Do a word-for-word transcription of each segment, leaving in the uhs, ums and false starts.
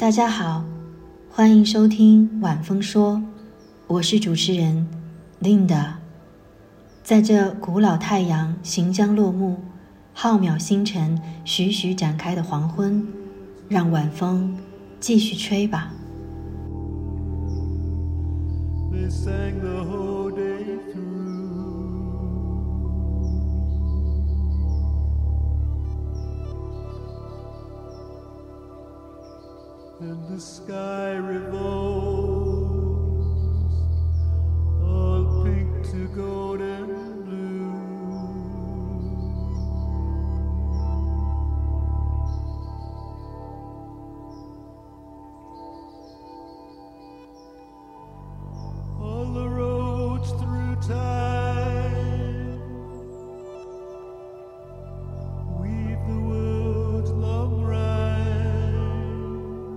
大家好，欢迎收听晚风说，我是主持人 Linda。 在这古老太阳行将落幕，浩渺星辰徐徐展开的黄昏，让晚风继续吹吧。They sang the whole day through, and the sky revolves, all pink to golden blue. All the roads through time weave the world's long rhyme,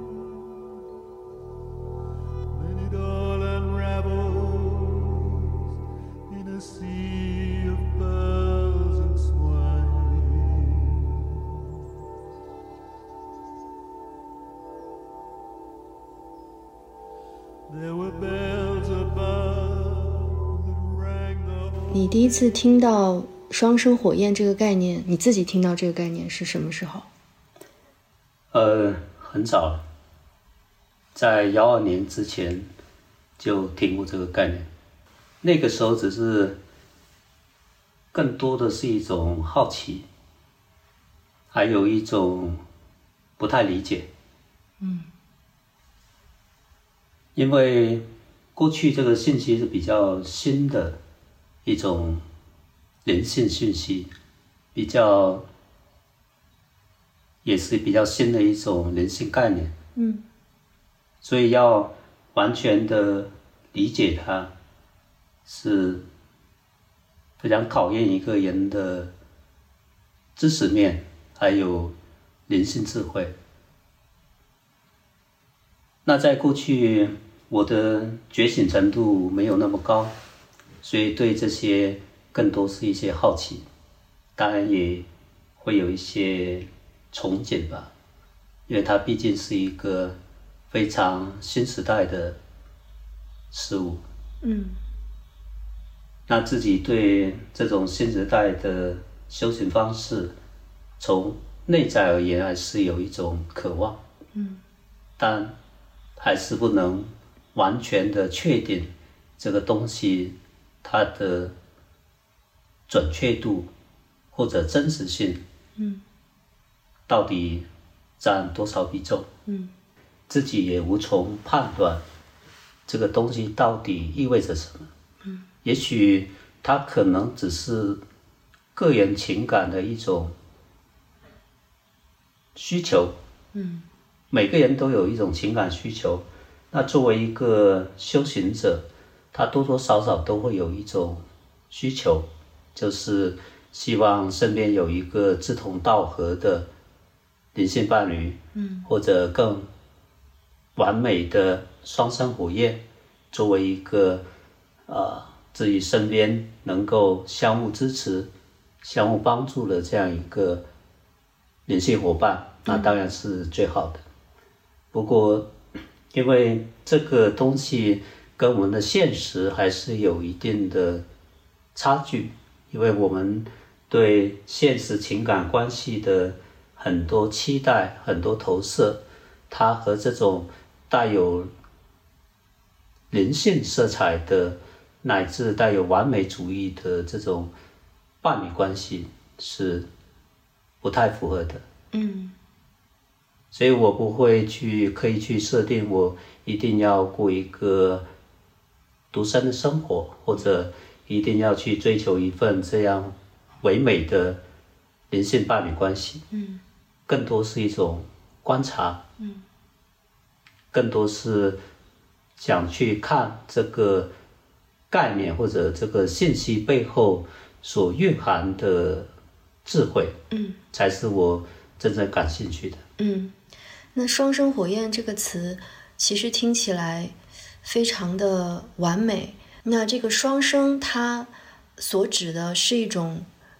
then it all unravels in a sea of pearls and swine. There were bells above that rang the whole. 你第一次听到双生火焰这个概念，你自己听到这个概念是什么时候？ 呃，很早了，在幺二年之前就听过这个概念。那个时候只是更多的是一种好奇，还有一种不太理解。 嗯， 因为过去这个信息是比较新的一种灵性讯息，比较也是比较新的一种灵性概念。 嗯， 所以要完全的理解它，是非常考验一个人的知识面，还有灵性智慧。那在过去我的觉醒程度没有那么高，所以对这些更多是一些好奇，当然也会有一些憧憬吧，因为它毕竟是一个非常新时代的事物。 嗯， 那自己对这种新时代的修行方式，从内在而言还是有一种渴望。 嗯， 但还是不能完全的确定这个东西它的准确度或者真实性， 嗯， 到底占多少比重？ 嗯， 自己也无从判断这个东西到底意味着什么。 嗯， 也许它可能只是个人情感的一种需求。 嗯， 每个人都有一种情感需求，那作为一个修行者，他多多少少都会有一种需求，就是希望身边有一个志同道合的灵性伴侣， 嗯， 或者更完美的双生火焰，作为一个呃自己身边能够相互支持、相互帮助的这样一个灵性伙伴，那当然是最好的。不过因为这个东西跟我们的现实还是有一定的差距，因为我们对现实情感关系的很多期待、很多投射，它和这种带有灵性色彩的乃至带有完美主义的这种伴侣关系是不太符合的。 嗯， 所以我不会去刻意去设定我一定要过一个独身的生活，或者一定要去追求一份这样唯美的灵性伴侣关系。 嗯， 更多是一种观察。 嗯， 更多是想去看这个概念或者这个信息背后所蕴含的智慧。 嗯， 才是我真正感兴趣的。 嗯，那双生火焰这个词其实听起来非常的完美。那这个双生它所指的是一种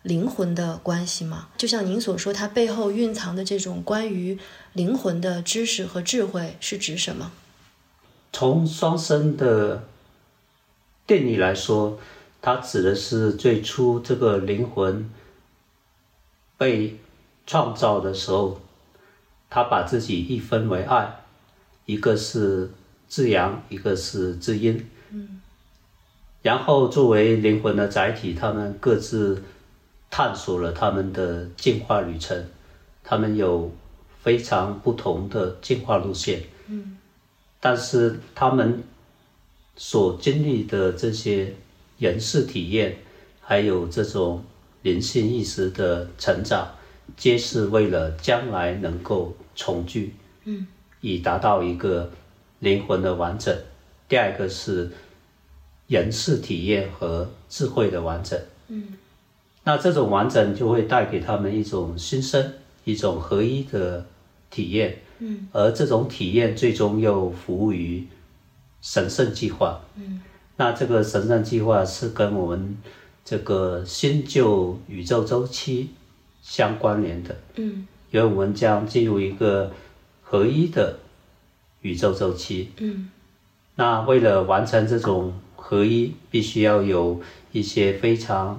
灵魂的关系吗？就像您所说，它背后蕴藏的这种关于灵魂的知识和智慧是指什么？ 从双生的定义来说，它指的是最初这个灵魂被创造的时候，他把自己一分为二，一个是至阳，一个是至阴。嗯，然后作为灵魂的载体，他们各自探索了他们的进化旅程，他们有非常不同的进化路线。嗯，但是他们所经历的这些人事体验，还有这种灵性意识的成长，皆是为了将来能够重聚，嗯，以达到一个灵魂的完整。第二个是人事体验和智慧的完整，嗯，那这种完整就会带给他们一种新生，一种合一的体验，嗯，而这种体验最终又服务于神圣计划，嗯，那这个神圣计划是跟我们这个新旧宇宙周期相关联的，嗯，因为我们将进入一个合一的宇宙周期，嗯，那为了完成这种合一，必须要有一些非常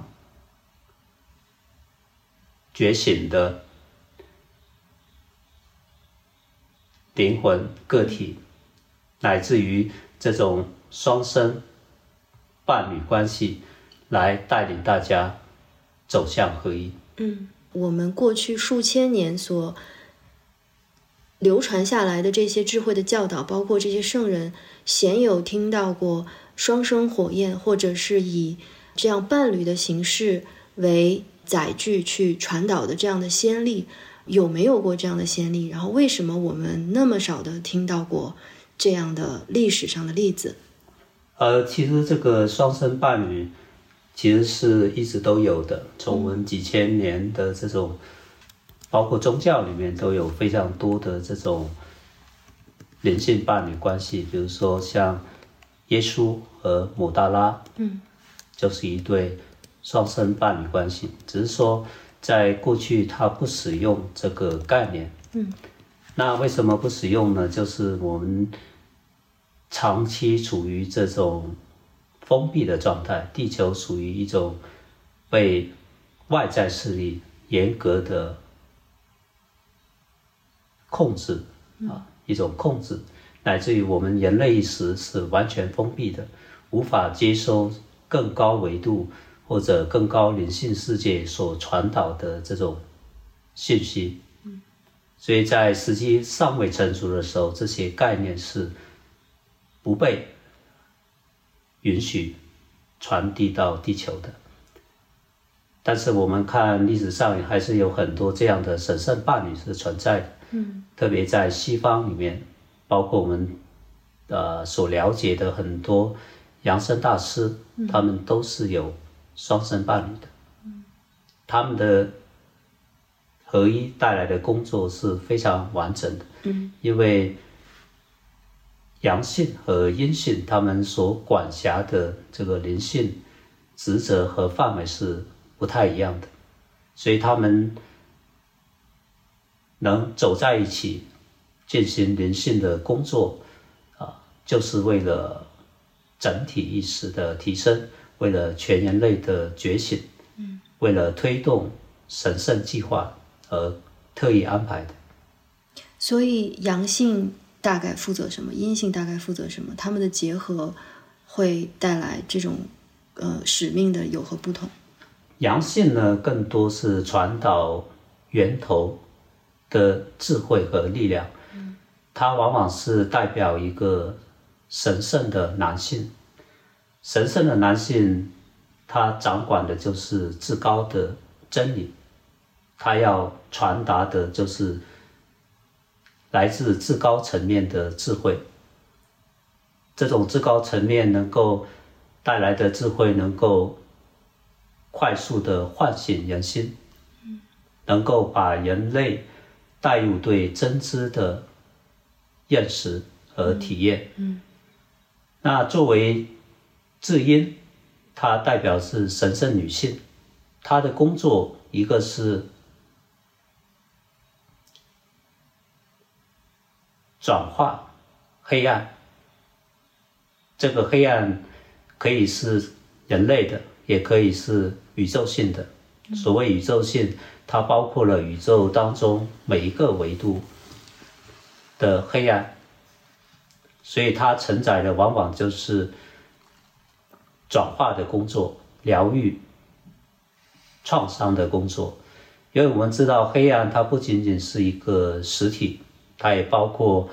觉醒的灵魂个体，乃至于这种双生伴侣关系，来带领大家走向合一。 嗯，我们过去数千年所流传下来的这些智慧的教导，包括这些圣人鲜有听到过双生火焰，或者是以这样伴侣的形式为载具去传导的这样的先例，有没有过这样的先例？然后为什么我们那么少的听到过这样的历史上的例子？ 呃，其实这个双生伴侣其实是一直都有的，从我们几千年的这种，包括宗教里面都有非常多的这种灵性伴侣关系，比如说像耶稣和姆大拉，嗯，就是一对双生伴侣关系，只是说在过去他不使用这个概念，嗯，那为什么不使用呢？就是我们长期处于这种封闭的状态，地球属于一种被外在势力严格的控制啊，一种控制，乃至于我们人类意识是完全封闭的，无法接收更高维度或者更高灵性世界所传导的这种信息。所以在时机尚未成熟的时候，这些概念是不被允许传递到地球的。但是我们看历史上还是有很多这样的神圣伴侣是存在的，嗯，特别在西方里面，包括我们呃所了解的很多扬升大师，嗯，他们都是有双生伴侣的，嗯，他们的合一带来的工作是非常完整的，嗯，因为阳性和阴性他们所管辖的这个灵性职责和范围是不太一样的，所以他们能走在一起进行灵性的工作，啊，就是为了整体意识的提升，为了全人类的觉醒，嗯，为了推动神圣计划而特意安排的。 所以阳性大概负责什么，阴性大概负责什么，他们的结合会带来这种呃使命的有何不同？ 阳性呢，更多是传导源头的智慧和力量，嗯，它往往是代表一个神圣的男性。神圣的男性，他掌管的就是至高的真理，他要传达的就是来自至高层面的智慧。这种至高层面能够带来的智慧，能够快速的唤醒人心，能够把人类带入对真知的认识和体验。嗯，那作为至阴，它代表是神圣女性， 他的工作一个是转化黑暗，这个黑暗可以是人类的，也可以是宇宙性的。所谓宇宙性，它包括了宇宙当中每一个维度的黑暗，所以它承载的往往就是转化的工作、疗愈、创伤的工作。因为我们知道黑暗它不仅仅是一个实体，它也包括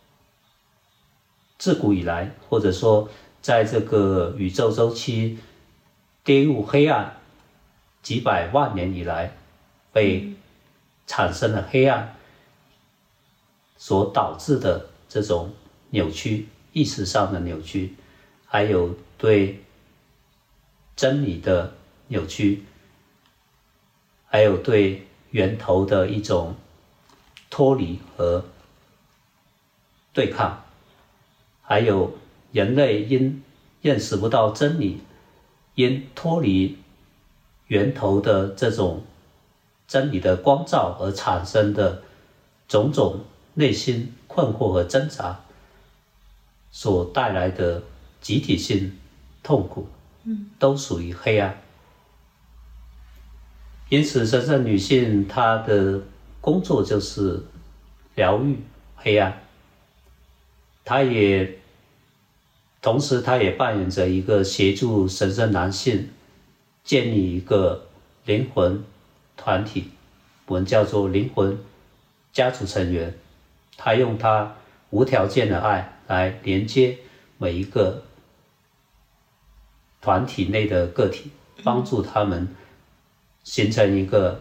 自古以来，或者说在这个宇宙周期跌入黑暗几百万年以来被产生了黑暗所导致的这种扭曲，意识上的扭曲，还有对真理的扭曲，还有对源头的一种脱离和对抗，还有人类因认识不到真理，因脱离源头的这种真理的光照而产生的种种内心困惑和挣扎所带来的集体性痛苦，都属于黑暗。因此神圣女性她的工作就是疗愈黑暗，她也同时她也扮演着一个协助神圣男性建立一个灵魂团体，我们叫做灵魂家族成员。他用他无条件的爱来连接每一个团体内的个体，帮助他们形成一个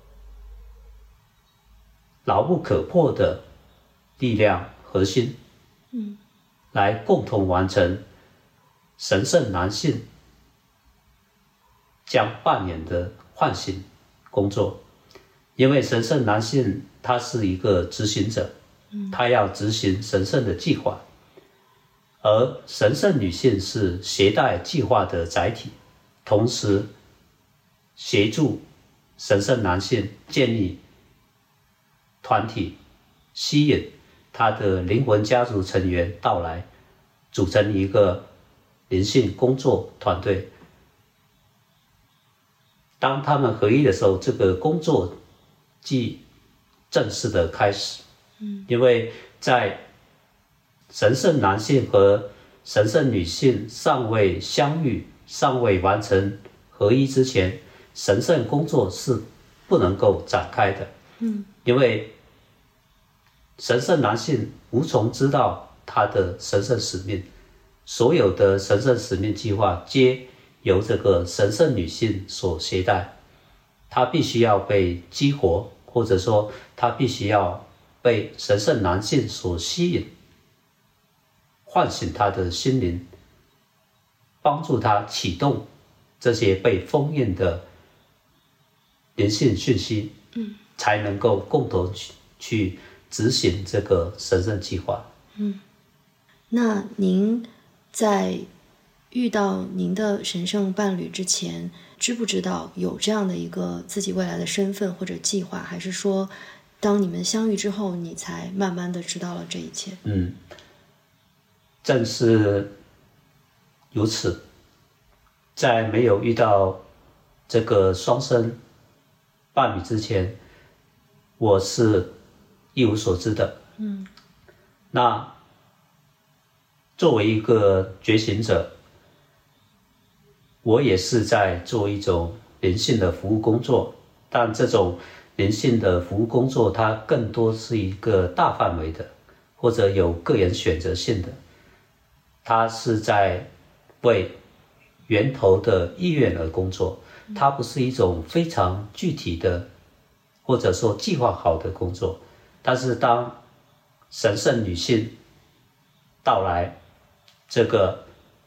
牢不可破的力量核心，来共同完成神圣男性将扮演的唤醒工作。因为神圣男性他是一个执行者，他要执行神圣的计划，而神圣女性是携带计划的载体，同时协助神圣男性建立团体，吸引他的灵魂家族成员到来，组成一个灵性工作团队。当他们合一的时候，这个工作即正式的开始。因为在神圣男性和神圣女性尚未相遇、尚未完成合一之前，神圣工作是不能够展开的。嗯，因为神圣男性无从知道他的神圣使命，所有的神圣使命计划皆由这个神圣女性所携带，他必须要被激活，或者说他必须要被神圣男性所吸引，唤醒他的心灵，帮助他启动这些被封印的灵性讯息，嗯，才能够共同去去执行这个神圣计划。 嗯，那您在遇到您的神圣伴侣之前，知不知道有这样的一个自己未来的身份或者计划，还是说当你们相遇之后你才慢慢的知道了这一切？ 嗯，正是如此。在没有遇到这个双生伴侣之前，我是一无所知的。嗯，那作为一个觉醒者，我也是在做一种灵性的服务工作，但这种灵性的服务工作它更多是一个大范围的，或者有个人选择性的，它是在为源头的意愿而工作，它不是一种非常具体的或者说计划好的工作。但是当神圣女性到来，这个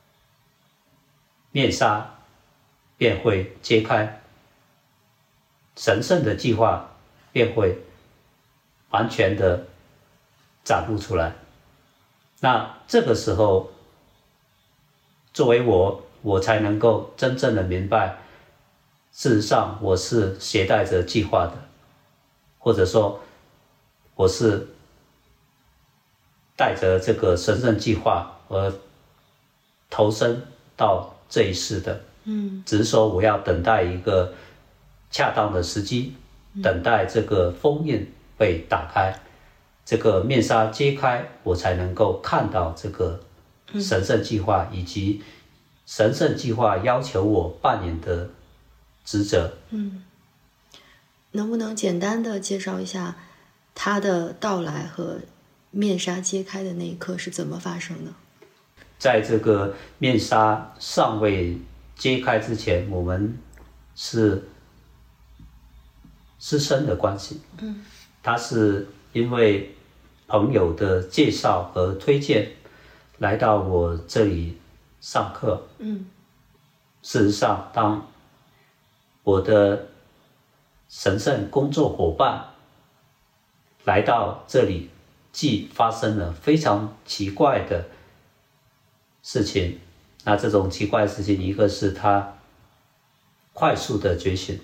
面纱便会揭开，神圣的计划便会完全的展露出来。那这个时候，作为我，我才能够真正的明白事实上我是携带着计划的，或者说我是带着这个神圣计划而投身到这一世的。 嗯， 只是说我要等待一个恰当的时机，等待这个封印被打开，这个面纱揭开，我才能够看到这个神圣计划以及神圣计划要求我扮演的职责。 嗯，能不能简单的介绍一下它的到来和面纱揭开的那一刻是怎么发生的？ 在这个面纱尚未揭开之前，我们是师生的关系。 嗯， 他是因为朋友的介绍和推荐来到我这里上课。 嗯， 事实上，当我的神圣工作伙伴来到这里，既发生了非常奇怪的事情，那这种奇怪的事情，一个是他快速的觉醒，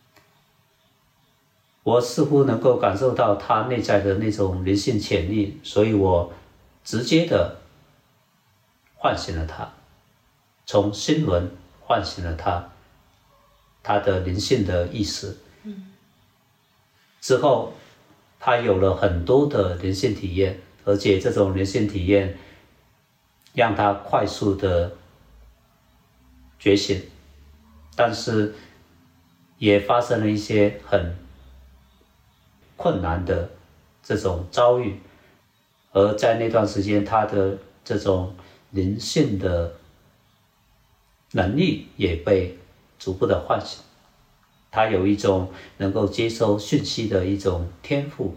我似乎能够感受到他内在的那种灵性潜力，所以我直接的唤醒了他，从心轮唤醒了他，他的灵性的意识。 嗯， 之后他有了很多的灵性体验，而且这种灵性体验让他快速的觉醒，但是也发生了一些很困难的这种遭遇，而在那段时间他的这种灵性的能力也被逐步的唤醒，他有一种能够接收讯息的一种天赋，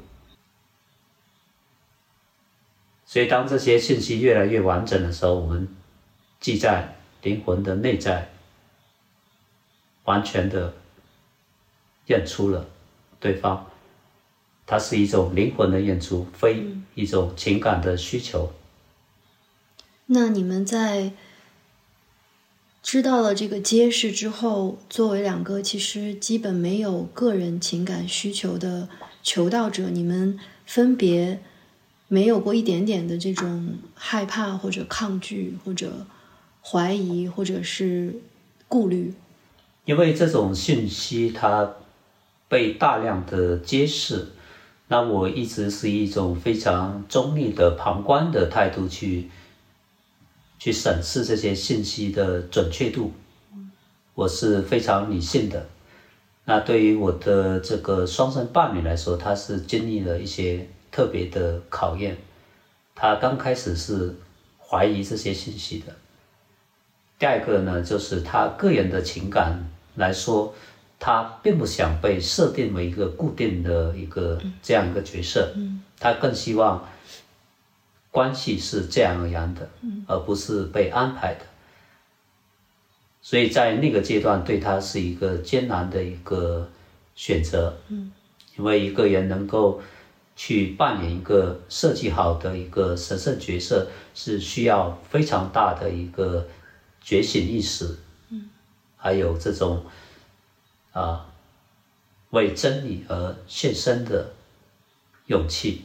所以当这些信息越来越完整的时候，我们既在灵魂的内在完全的认出了对方，它是一种灵魂的认出，非一种情感的需求。 那你们在知道了这个揭示之后，作为两个其实基本没有个人情感需求的求道者，你们分别没有过一点点的这种害怕或者抗拒或者怀疑或者是顾虑？ 因为这种信息它被大量的揭示，那我一直是一种非常中立的旁观的态度去去审视这些信息的准确度，我是非常理性的。那对于我的这个双生伴侣来说，他是经历了一些特别的考验，他刚开始是怀疑这些信息的。第二个呢，就是他个人的情感来说，他并不想被设定为一个固定的一个这样一个角色，他更希望关系是这样而然的，而不是被安排的。所以在那个阶段对他是一个艰难的一个选择，因为一个人能够去扮演一个设计好的一个神圣角色，是需要非常大的一个觉醒意识，还有这种啊为真理而献身的勇气。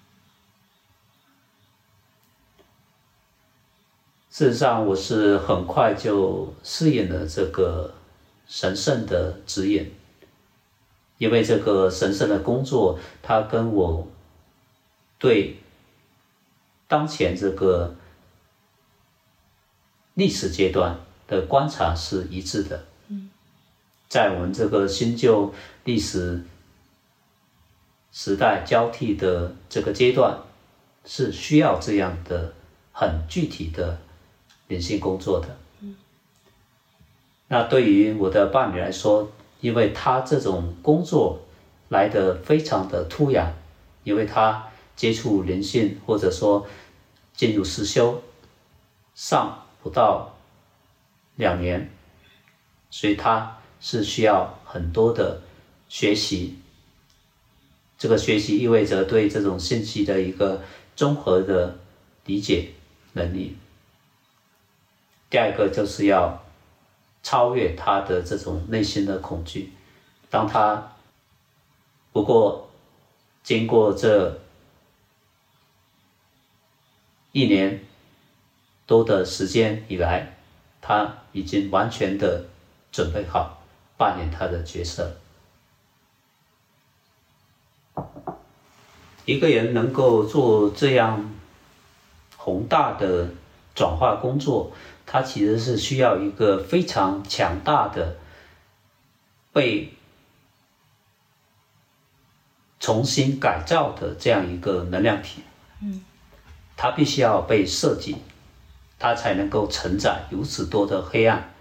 事实上，我是很快就适应了这个神圣的指引，因为这个神圣的工作，它跟我对当前这个历史阶段的观察是一致的。在我们这个新旧历史时代交替的这个阶段，是需要这样的很具体的灵性工作的。那对于我的伴侣来说，因为他这种工作来得非常的突然，因为他接触灵性或者说进入实修上不到两年，所以他是需要很多的学习。这个学习意味着对这种信息的一个综合的理解能力。第二个就是要超越他的这种内心的恐惧。当他不过经过这一年多的时间以来，他已经完全的准备好扮演他的角色。一个人能够做这样宏大的转化工作，他其实是需要一个非常强大的被重新改造的这样一个能量体。 嗯， 它必须要被设计，它才能够承载如此多的黑暗。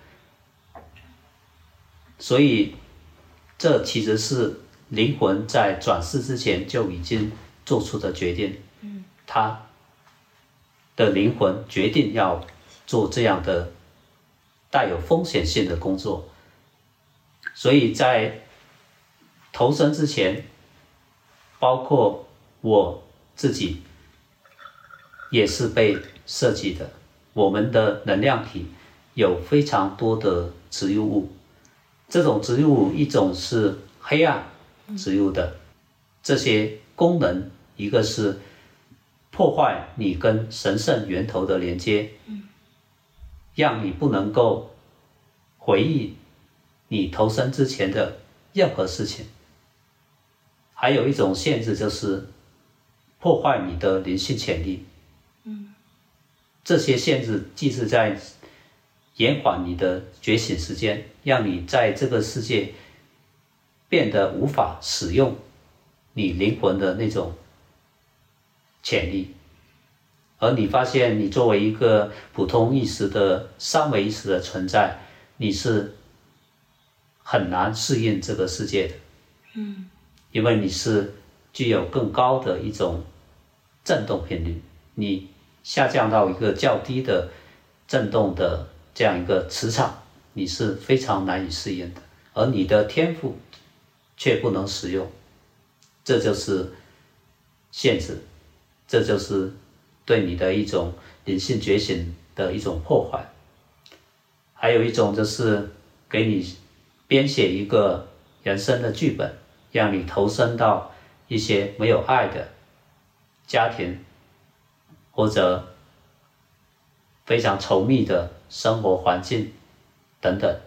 所以这其实是灵魂在转世之前就已经做出的决定。 嗯， 他的灵魂决定要做这样的带有风险性的工作，所以在投生之前，包括我自己也是被设计的。我们的能量体有非常多的植入物，这种植入物一种是黑暗植入的，这些功能一个是破坏你跟神圣源头的连接，让你不能够回忆你投生之前的任何事情。还有一种限制就是破坏你的灵性潜力。这些限制既是在延缓你的觉醒时间，让你在这个世界变得无法使用你灵魂的那种潜力，而你发现你作为一个普通意识的三维意识的存在，你是很难适应这个世界的。 嗯， 因为你是具有更高的一种振动频率，你下降到一个较低的振动的这样一个磁场，你是非常难以适应的，而你的天赋却不能使用，这就是限制，这就是对你的一种灵性觉醒的一种破坏。还有一种就是给你编写一个人生的剧本，让你投身到一些没有爱的家庭，或者非常稠密的生活环境等等，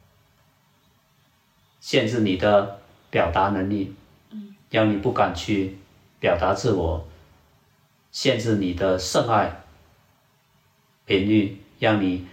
限制你的表达能力，让你不敢去表达自我，限制你的圣爱频率，让你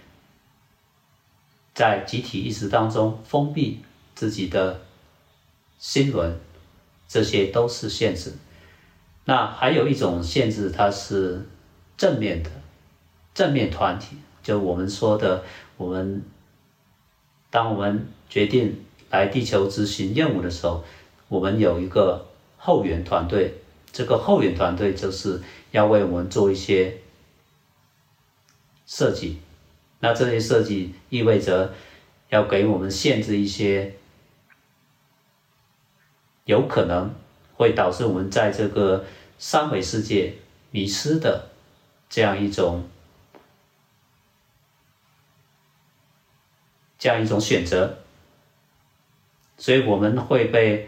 在集体意识当中封闭自己的心轮，这些都是限制。那还有一种限制，它是正面的，正面团体，就我们说的，我们当我们决定来地球执行任务的时候，我们有一个后援团队，这个后援团队就是要为我们做一些设计。那这些设计意味着要给我们限制一些有可能会导致我们在这个三维世界迷失的这样一种这样一种选择，所以我们会被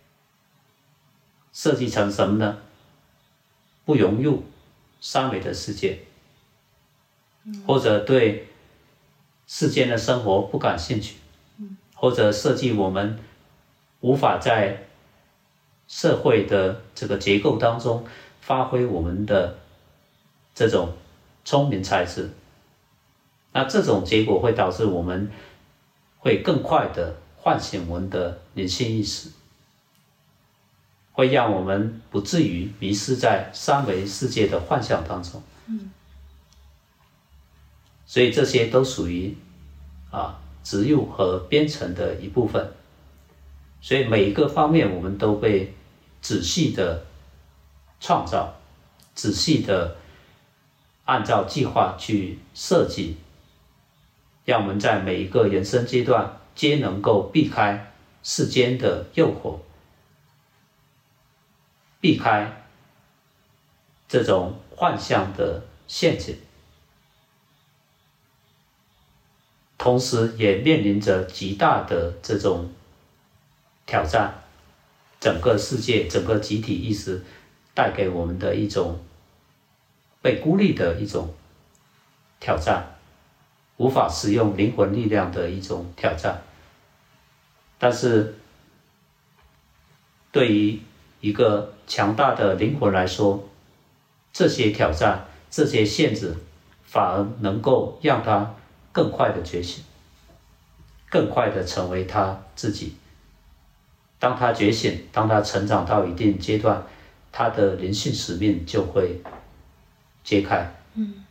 设计成什么呢？不融入三维的世界，或者对世间的生活不感兴趣，或者设计我们无法在社会的这个结构当中发挥我们的这种聪明才智。那这种结果会导致我们会更快的唤醒我们的灵性意识，会让我们不至于迷失在三维世界的幻象当中。 嗯， 所以这些都属于啊植入和编程的一部分。所以每一个方面我们都被仔细的创造，仔细的按照计划去设计，让我们在每一个人生阶段皆能够避开世间的诱惑，避开这种幻象的陷阱。 同时也面临着极大的这种挑战。整个世界，整个集体意识带给我们的一种被孤立的一种挑战，无法使用灵魂力量的一种挑战。但是对于一个强大的灵魂来说，这些挑战，这些限制反而能够让他更快的觉醒，更快的成为他自己。当他觉醒，当他成长到一定阶段，他的灵性使命就会揭开。 嗯，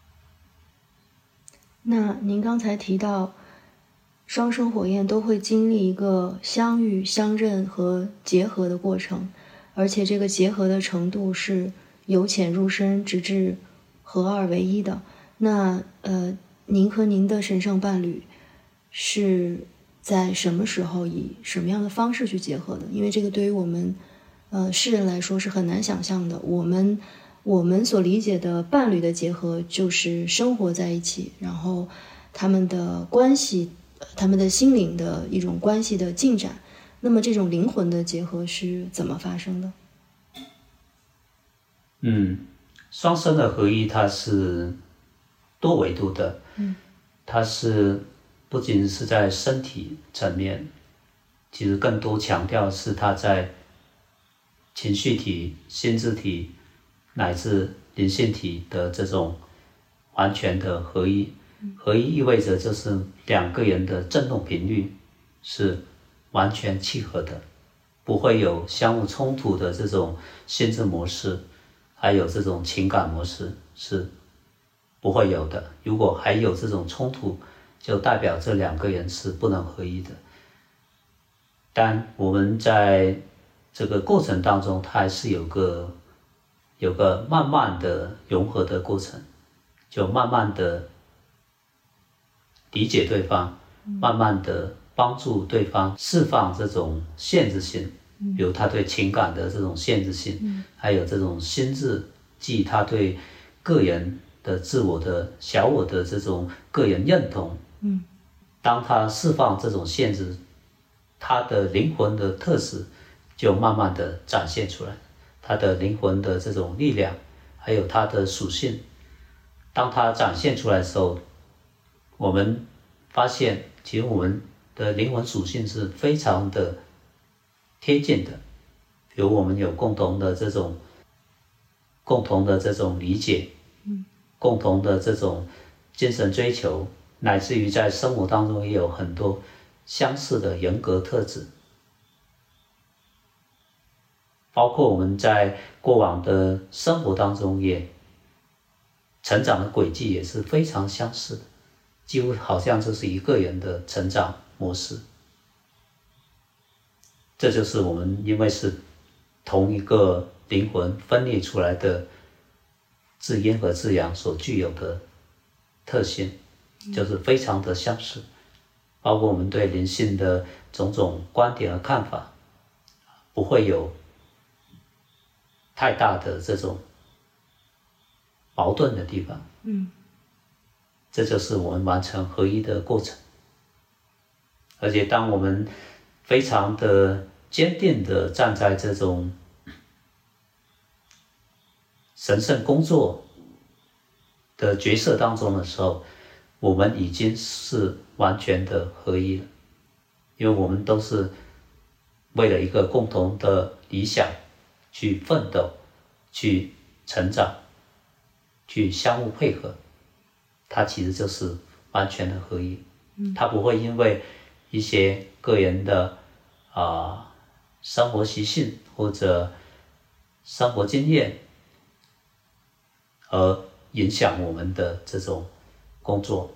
那您刚才提到双生火焰都会经历一个相遇、相认和结合的过程，而且这个结合的程度是由浅入深，直至合二为一的。那呃，您和您的神圣伴侣是在什么时候以什么样的方式去结合的？因为这个对于我们呃世人来说是很难想象的。我们我们所理解的伴侣的结合就是生活在一起，然后他们的关系，他们的心灵的一种关系的进展。那么这种灵魂的结合是怎么发生的？ 嗯，双生的合一它是多维度的， 嗯， 它是不仅是在身体层面，其实更多强调是它在情绪体、心智体乃至灵性体的这种完全的合一。合一意味着就是两个人的振动频率是完全契合的，不会有相互冲突的这种心智模式，还有这种情感模式是不会有的。如果还有这种冲突，就代表这两个人是不能合一的。但我们在这个过程当中，它还是有个有个慢慢的融合的过程，就慢慢的理解对方，慢慢的帮助对方释放这种限制性，比如他对情感的这种限制性，还有这种心智，即他对个人的自我的小我的这种个人认同。当他释放这种限制，他的灵魂的特质就慢慢的展现出来，他的灵魂的这种力量，还有他的属性，当他展现出来的时候，我们发现其实我们的灵魂属性是非常的贴近的。比如我们有共同的这种共同的这种理解，共同的这种精神追求，乃至于在生活当中也有很多相似的人格特质，包括我们在过往的生活当中也成长的轨迹也是非常相似的，几乎好像就是一个人的成长模式。这就是我们因为是同一个灵魂分裂出来的至阴和至阳所具有的特性，就是非常的相似。包括我们对灵性的种种观点和看法，不会有太大的这种矛盾的地方。 嗯， 这就是我们完成合一的过程。而且当我们非常的坚定的站在这种神圣工作的角色当中的时候，我们已经是完全的合一了。因为我们都是为了一个共同的理想去奋斗，去成长，去相互配合，它其实就是完全的合一。它不会因为一些个人的啊、呃、生活习性或者生活经验而影响我们的这种工作。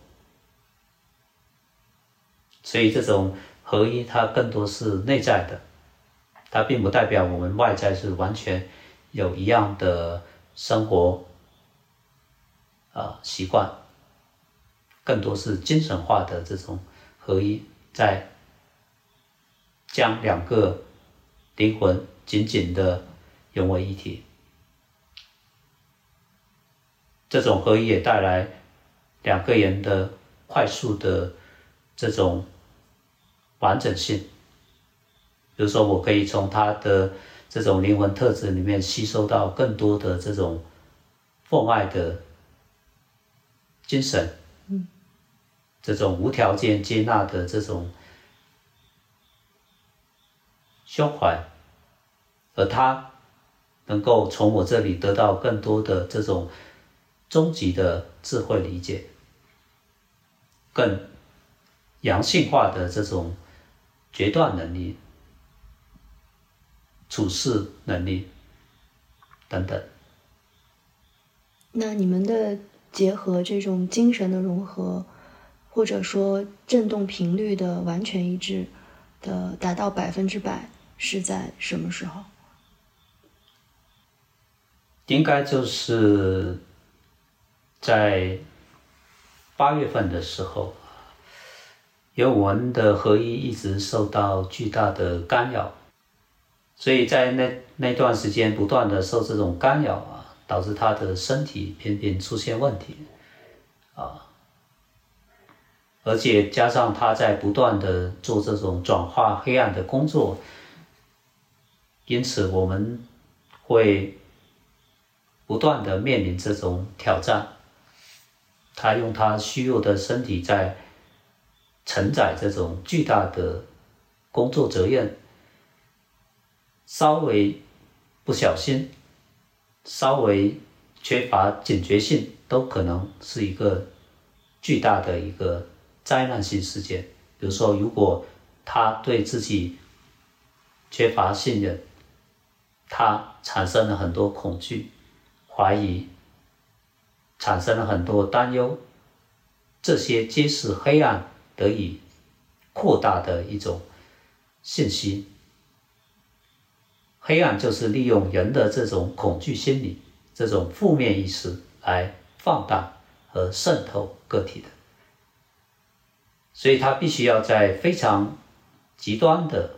所以这种合一它更多是内在的，它并不代表我们外在是完全有一样的生活呃习惯，更多是精神化的这种合一，在将两个灵魂紧紧的融为一体。这种合一也带来两个人的快速的这种完整性。比如说，我可以从他的这种灵魂特质里面吸收到更多的这种奉爱的精神， 嗯， 这种无条件接纳的这种胸怀，而他能够从我这里得到更多的这种终极的智慧理解，更阳性化的这种决断能力、处事能力等等。 那你们的结合，这种精神的融合，或者说振动频率的完全一致的达到百分之百，是在什么时候？ 应该就是在八月份的时候，因为我们的合一一直受到巨大的干扰，所以在那那段时间不断的受这种干扰啊，导致他的身体频频出现问题啊，而且加上他在不断的做这种转化黑暗的工作，因此我们会不断的面临这种挑战。他用他虚弱的身体在承载这种巨大的工作责任，稍微不小心，稍微缺乏警觉性，都可能是一个巨大的一个灾难性事件。比如说，如果他对自己缺乏信任，他产生了很多恐惧、怀疑，产生了很多担忧，这些皆是黑暗得以扩大的一种信息。黑暗就是利用人的这种恐惧心理、这种负面意识来放大和渗透个体的，所以他必须要在非常极端的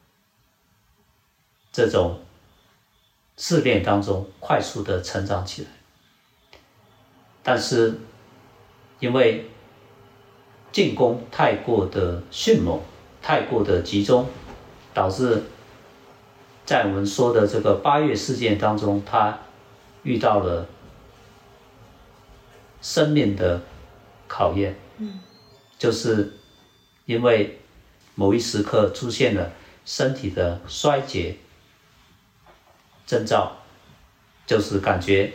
这种试炼当中快速的成长起来。但是因为进攻太过的迅猛，太过的集中，导致在我们说的这个八月事件当中，他遇到了生命的考验， 嗯， 就是因为某一时刻出现了身体的衰竭征兆，就是感觉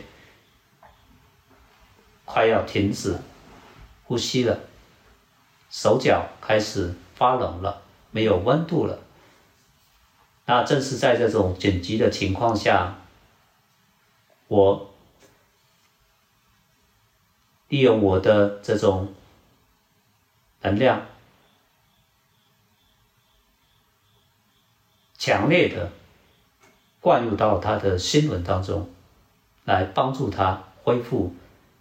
快要停止呼吸了，手脚开始发冷了，没有温度了。那正是在这种紧急的情况下，我利用我的这种能量，强烈的灌入到他的心轮当中，来帮助他恢复。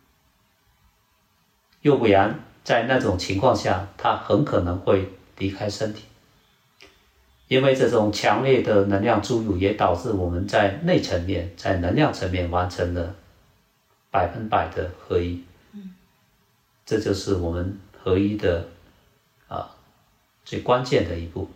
要不然在那种情况下，他很可能会离开身体。因为这种强烈的能量注入，也导致我们在内层面、在能量层面完成了百分百的合一。 嗯， 这就是我们合一的啊最关键的一步。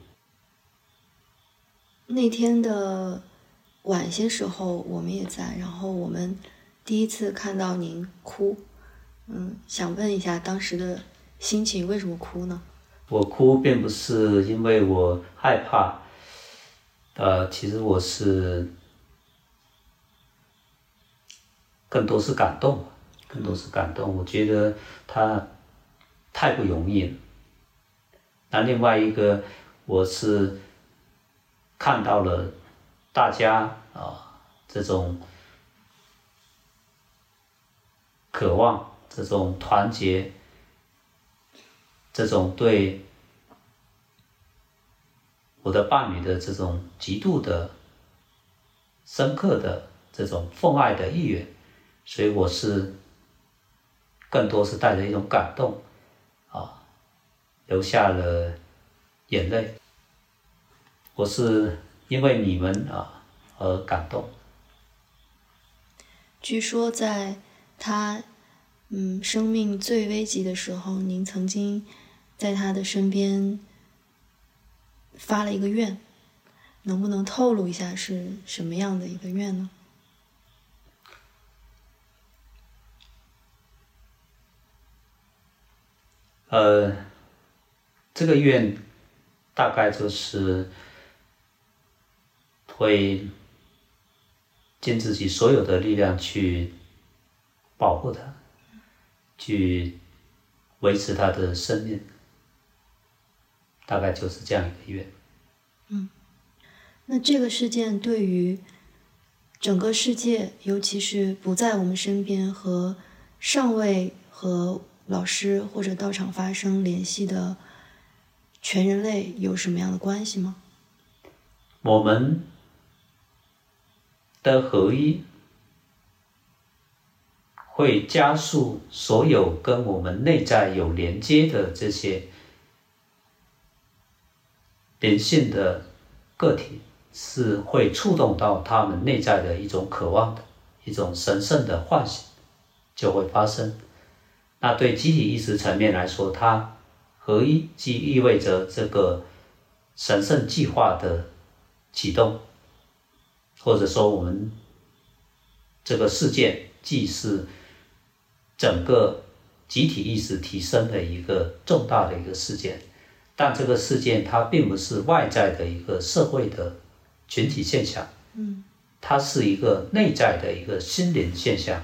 那天的晚些时候我们也在，然后我们第一次看到您哭，嗯，想问一下当时的心情，为什么哭呢？ 我哭并不是因为我害怕，呃，其实我是更多是感动，更多是感动。我觉得他太不容易了。那另外一个，我是看到了大家啊这种渴望，这种团结。这种对我的伴侣的这种极度的深刻的这种奉爱的意愿，所以我是更多是带着一种感动啊，流下了眼泪。我是因为你们啊而感动。 据说在他嗯生命最危急的时候，您曾经在他的身边发了一个愿，能不能透露一下是什么样的一个愿呢？ 呃，这个愿大概就是会尽自己所有的力量去保护他，去维持他的生命，大概就是这样一个愿。 嗯，那这个事件对于整个世界，尤其是不在我们身边和尚未和老师或者道场发生联系的全人类有什么样的关系吗？ 我们的合一会加速所有跟我们内在有连接的这些灵性的个体，是会触动到他们内在的一种渴望的一种神圣的唤醒就会发生。那对集体意识层面来说，它合一即意味着这个神圣计划的启动，或者说我们这个事件既是整个集体意识提升的一个重大的一个事件，但这个事件它并不是外在的一个社会的群体现象， 嗯， 它是一个内在的一个心灵现象。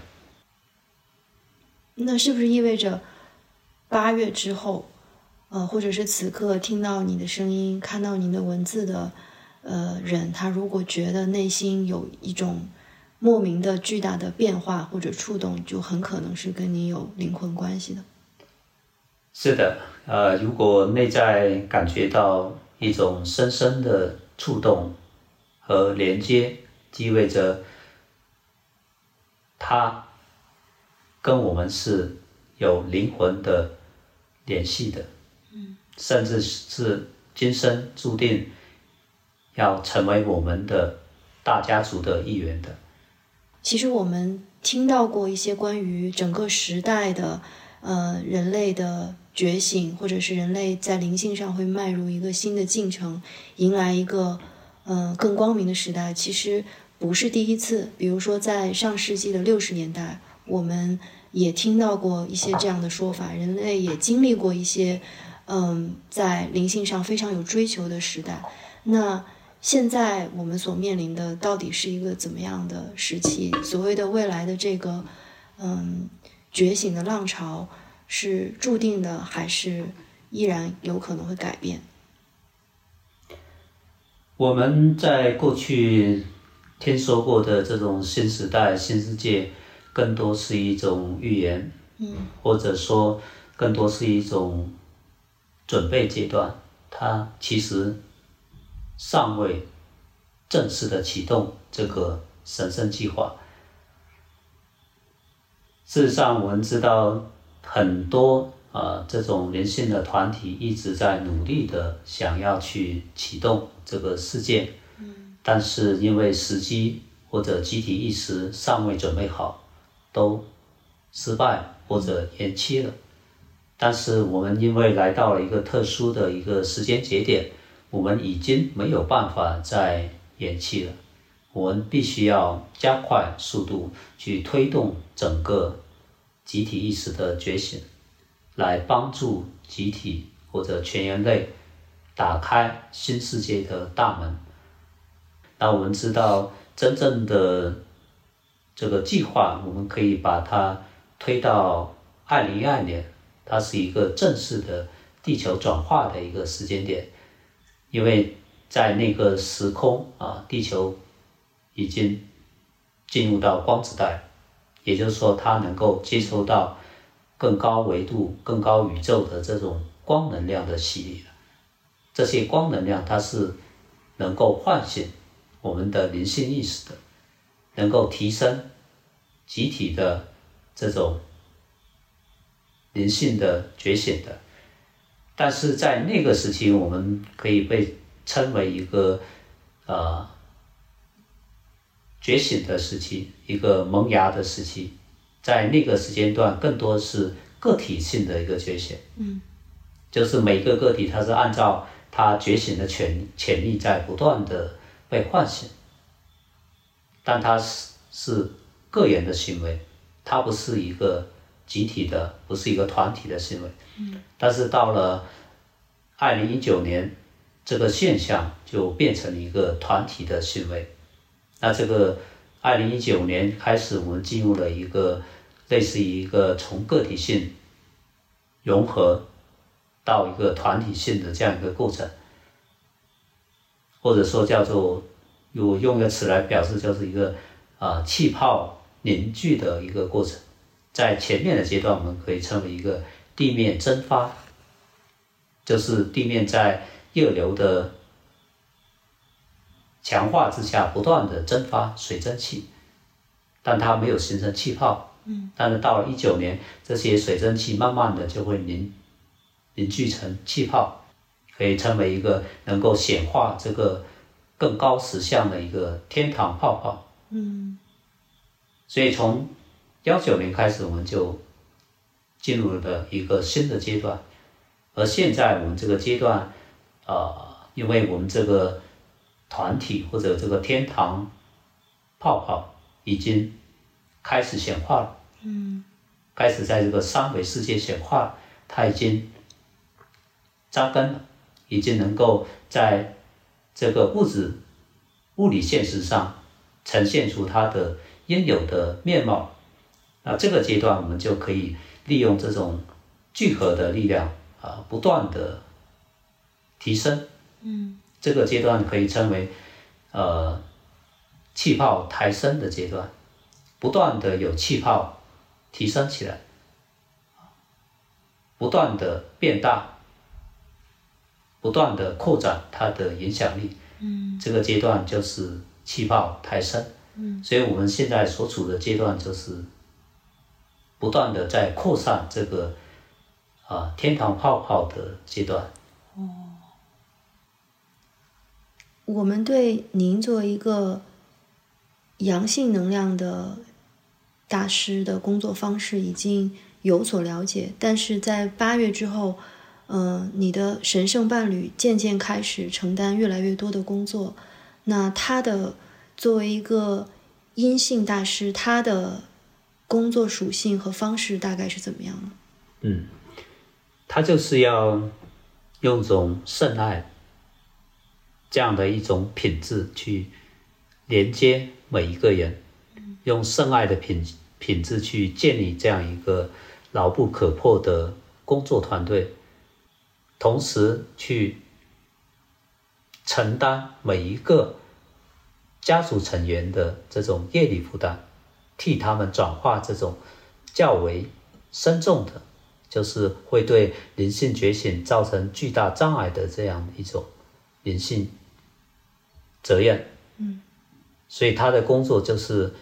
那是不是意味着八月之后，呃，或者是此刻听到你的声音、看到你的文字的呃人，他如果觉得内心有一种莫名的巨大的变化或者触动，就很可能是跟你有灵魂关系的？ 是的，呃，如果内在感觉到一种深深的触动和连接，意味着它跟我们是有灵魂的联系的， 嗯， 甚至是今生注定要成为我们的大家族的一员的。 其实我们听到过一些关于整个时代的呃人类的觉醒，或者是人类在灵性上会迈入一个新的进程，迎来一个呃更光明的时代，其实不是第一次。比如说在上世纪的六十年代，我们也听到过一些这样的说法，人类也经历过一些嗯在灵性上非常有追求的时代。那现在我们所面临的到底是一个怎么样的时期？所谓的未来的这个嗯觉醒的浪潮是注定的，还是依然有可能会改变？ 我们在过去听说过的这种新时代、新世界，更多是一种预言， 嗯， 或者说更多是一种准备阶段，它其实尚未正式的启动这个神圣计划。事实上，我们知道很多呃这种灵性的团体一直在努力的想要去启动这个事件， 嗯， 但是因为时机或者集体意识尚未准备好，都失败或者延期了。但是我们因为来到了一个特殊的一个时间节点，我们已经没有办法再延期了，我们必须要加快速度去推动整个集体意识的觉醒，来帮助集体或者全人类打开新世界的大门。那我们知道真正的这个计划，我们可以把它推到二零一二年，它是一个正式的地球转化的一个时间点，因为在那个时空啊，地球已经进入到光子带，也就是说它能够接收到更高维度、更高宇宙的这种光能量的洗礼。这些光能量它是能够唤醒我们的灵性意识的，能够提升集体的这种灵性的觉醒的。但是在那个时期，我们可以被称为一个呃觉醒的时期，一个萌芽的时期。在那个时间段，更多是个体性的一个觉醒。 嗯， 就是每个个体它是按照它觉醒的潜潜力在不断的被唤醒，但它是是个人的行为，它不是一个集体的，不是一个团体的行为。嗯，但是到了二零一九年，这个现象就变成了一个团体的行为。那这个二零一九年开始，我们进入了一个类似于一个从个体性融合到一个团体性的这样一个过程，或者说叫做，我用一个词来表示，就是一个啊、呃、气泡凝聚的一个过程。在前面的阶段，我们可以称为一个地面蒸发，就是地面在热流的强化之下不断的蒸发水蒸气，但它没有形成气泡。嗯，但是到了一九年，这些水蒸气慢慢的就会凝凝聚成气泡，可以称为一个能够显化这个更高实相的一个天堂泡泡。嗯，所以从一九年开始，我们就进入了一个新的阶段，而现在我们这个阶段，呃，因为我们这个团体或者这个天堂泡泡已经开始显化了，嗯，开始在这个三维世界显化了，它已经扎根了，已经能够在这个物质物理现实上呈现出它的应有的面貌。那这个阶段，我们就可以利用这种聚合的力量啊、呃，不断的提升。嗯，这个阶段可以称为呃气泡抬升的阶段，不断的有气泡提升起来，不断的变大，不断的扩展它的影响力。嗯，这个阶段就是气泡抬升。嗯，所以我们现在所处的阶段就是不断的在扩散这个啊天堂泡泡的阶段。 哦，我们对您作为一个阳性能量的大师的工作方式已经有所了解，但是在八月之后，呃，你的神圣伴侣渐渐开始承担越来越多的工作。那他的作为一个阴性大师，他的工作属性和方式大概是怎么样呢？ 嗯，他就是要用种圣爱这样的一种品质去连接每一个人，用圣爱的品品质去建立这样一个牢不可破的工作团队，同时去承担每一个家族成员的这种业力负担，替他们转化这种较为深重的，就是会对灵性觉醒造成巨大障碍的这样一种灵性责任。嗯，所以他的工作就是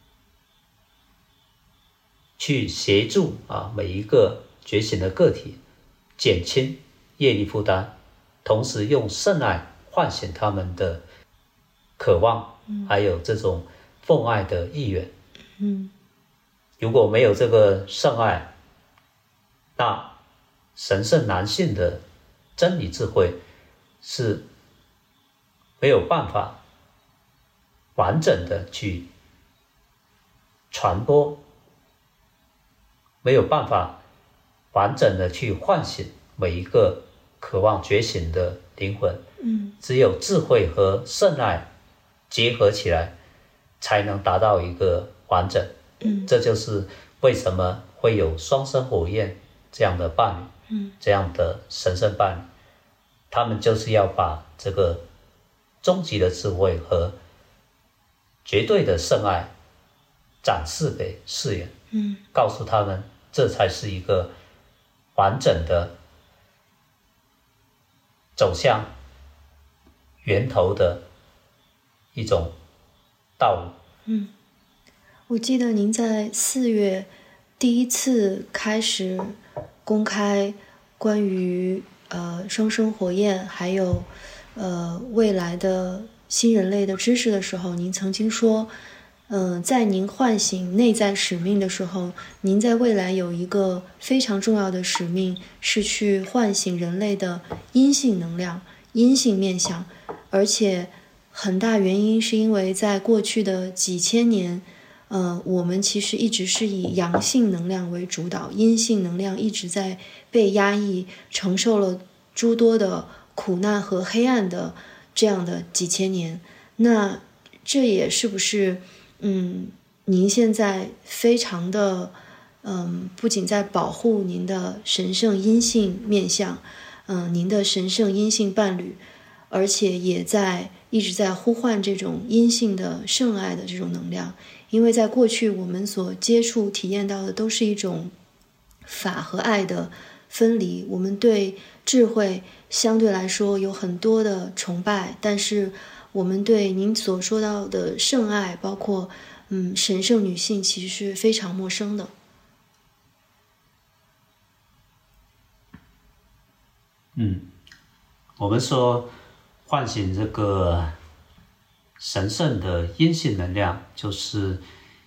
去协助啊每一个觉醒的个体减轻业力负担，同时用圣爱唤醒他们的渴望，嗯，还有这种奉爱的意愿。嗯，如果没有这个圣爱，那神圣男性的真理智慧是没有办法完整的去传播，没有办法完整的去唤醒每一个渴望觉醒的灵魂。嗯，只有智慧和圣爱结合起来，才能达到一个完整。嗯，这就是为什么会有双生火焰这样的伴侣，嗯，这样的神圣伴侣，他们就是要把这个终极的智慧和绝对的圣爱展示给世人，嗯，告诉他们这才是一个完整的走向源头的一种道路。 嗯，我记得您在四月第一次开始公开关于呃双生火焰还有呃未来的新人类的知识的时候，您曾经说， 呃，在您唤醒内在使命的时候，您在未来有一个非常重要的使命，是去唤醒人类的阴性能量、阴性面相，而且很大原因是因为在过去的几千年，呃，我们其实一直是以阳性能量为主导，阴性能量一直在被压抑，承受了诸多的苦难和黑暗的这样的几千年。那这也是不是嗯，您现在非常的，嗯，不仅在保护您的神圣阴性面相，嗯，您的神圣阴性伴侣，而且也在一直在呼唤这种阴性的圣爱的这种能量，因为在过去我们所接触体验到的都是一种法和爱的分离，我们对智慧相对来说有很多的崇拜，但是我们对您所说到的圣爱，包括嗯神圣女性，其实是非常陌生的。 嗯，我们说唤醒这个神圣的阴性能量，就是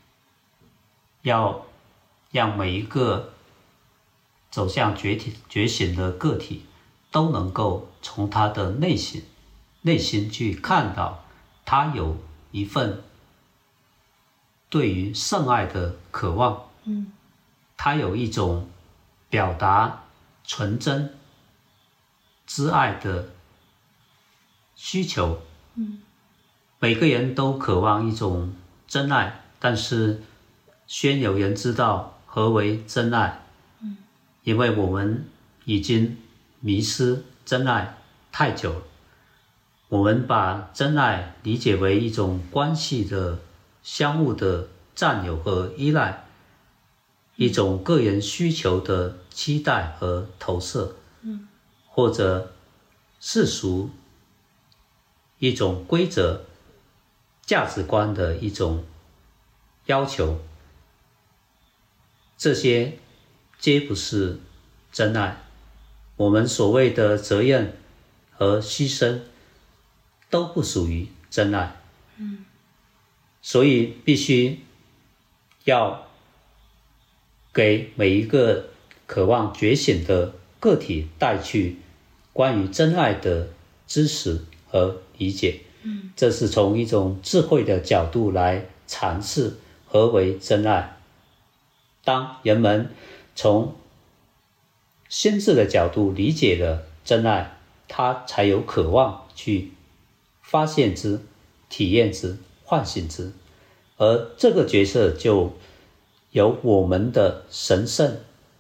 要让每一个走向觉体觉醒的个体都能够从他的内心内心去看到他有一份对于圣爱的渴望， 嗯， 他有一种表达纯真之爱的需求， 嗯， 每个人都渴望一种真爱，但是鲜有人知道何为真爱， 嗯， 因为我们已经迷失真爱太久了。我们把真爱理解为一种关系的相互的占有和依赖，一种个人需求的期待和投射， 嗯， 或者世俗一种规则价值观的一种要求，这些皆不是真爱。我们所谓的责任和牺牲都不属于真爱， 嗯， 所以必须要给每一个渴望觉醒的个体带去关于真爱的知识和理解， 嗯， 这是从一种智慧的角度来阐释何为真爱。当人们从心智的角度理解了真爱，他才有渴望去发现之、体验之、唤醒之，而这个角色就由我们的神圣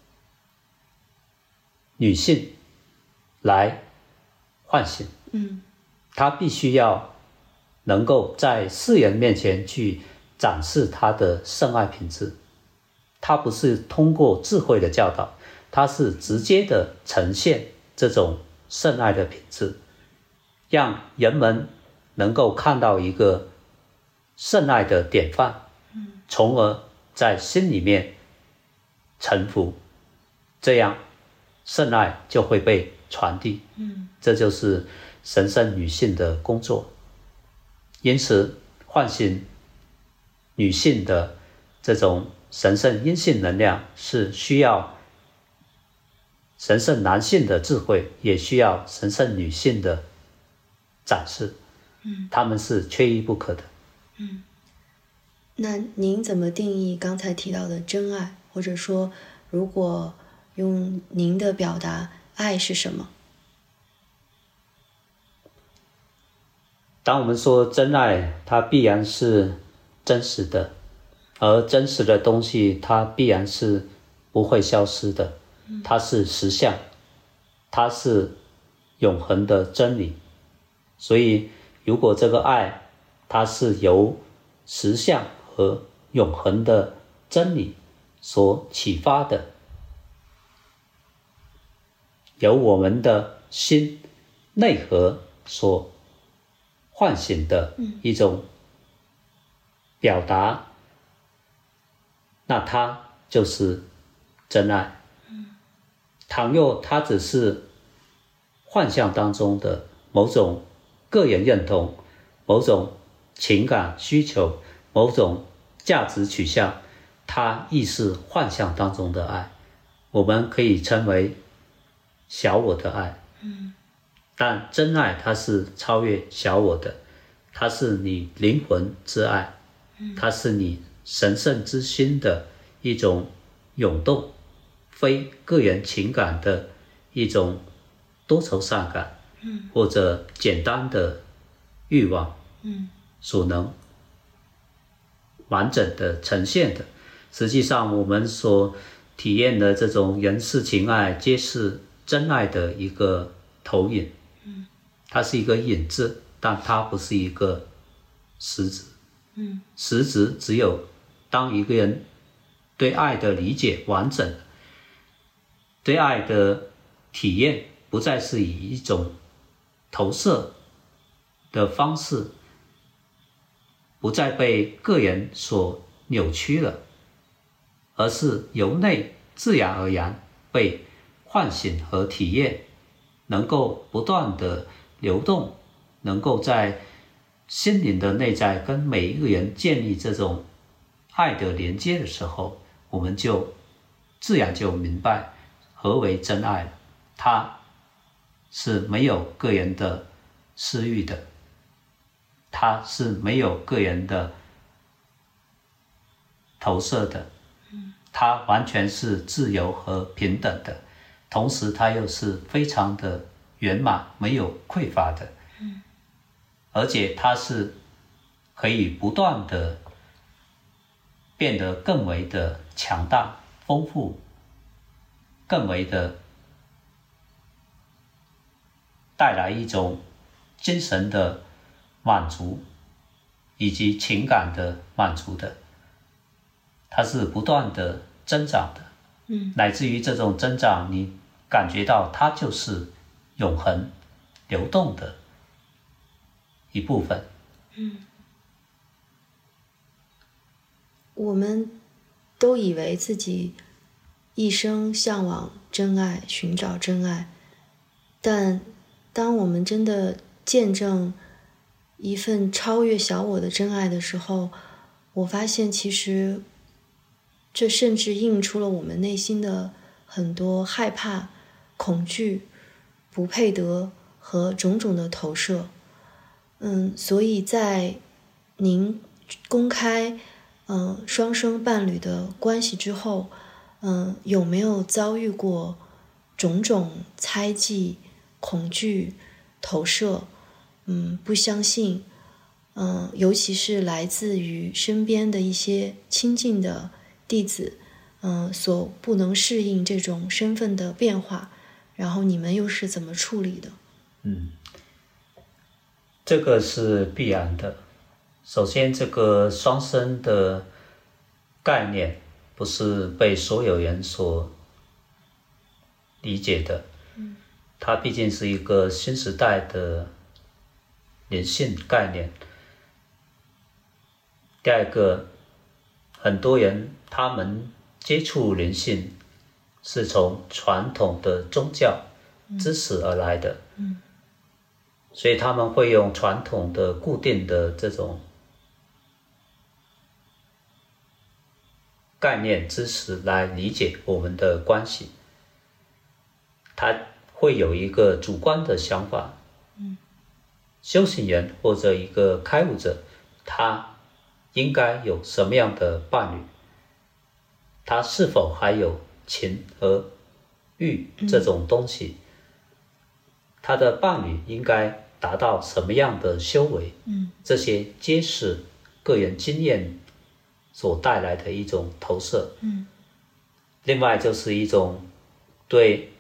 女性来唤醒。 嗯， 她必须要能够在世人面前去展示她的圣爱品质，她不是通过智慧的教导，她是直接的呈现这种圣爱的品质，让人们能够看到一个圣爱的典范，从而在心里面臣服，这样圣爱就会被传递。 嗯， 这就是神圣女性的工作。因此唤醒女性的这种神圣阴性能量是需要神圣男性的智慧，也需要神圣女性的展示， 嗯， 他们是缺一不可的。 嗯，那您怎么定义刚才提到的真爱，或者说如果用您的表达，爱是什么？ 当我们说真爱，它必然是真实的，而真实的东西它必然是不会消失的，它是实相，它是永恒的真理。所以如果这个爱它是由实相和永恒的真理所启发的，由我们的心内核所唤醒的一种表达，那它就是真爱。倘若它只是幻象当中的某种个人认同、某种情感需求、某种价值取向，它亦是幻象当中的爱，我们可以称为小我的爱。 嗯， 但真爱它是超越小我的，它是你灵魂之爱，它是你神圣之心的一种涌动，非个人情感的一种多愁善感， 嗯， 或者简单的欲望， 嗯， 所能完整的呈现的。实际上我们所体验的这种人世情爱，皆是真爱的一个投影。 嗯， 它是一个影子，但它不是一个实质。 嗯， 实质只有当一个人对爱的理解完整，对爱的体验不再是以一种投射的方式，不再被个人所扭曲了，而是由内自然而然被唤醒和体验，能够不断的流动，能够在心灵的内在跟每一个人建立这种爱的连接的时候，我们就自然就明白何为真爱了。它是没有个人的私欲的，它是没有个人的投射的，它完全是自由和平等的，同时它又是非常的圆满，没有匮乏的，而且它是可以不断的变得更为的强大、丰富，更为的带来一种精神的满足以及情感的满足的，它是不断的增长的， 嗯， 乃至于这种增长，你感觉到它就是永恒流动的一部分。 嗯，我们都以为自己一生向往真爱，寻找真爱，但当我们真的见证一份超越小我的真爱的时候，我发现其实这甚至映出了我们内心的很多害怕、恐惧、不配得和种种的投射。嗯，所以在您公开嗯双生伴侣的关系之后，嗯，有没有遭遇过种种猜忌、恐惧、投射？嗯，不相信，嗯，尤其是来自于身边的一些亲近的弟子，嗯，所不能适应这种身份的变化，然后你们又是怎么处理的？ 嗯，这个是必然的。首先，这个双生的概念不是被所有人所理解的， 嗯， 它毕竟是一个新时代的灵性概念。第二个，很多人他们接触灵性是从传统的宗教支持而来的， 嗯， 所以他们会用传统的固定的这种概念知识来理解我们的关系，他会有一个主观的想法， 嗯， 修行人或者一个开悟者，他应该有什么样的伴侣，他是否还有情和欲这种东西，嗯，他的伴侣应该达到什么样的修为， 嗯， 这些皆是个人经验所带来的一种投射， 嗯， 另外就是一种对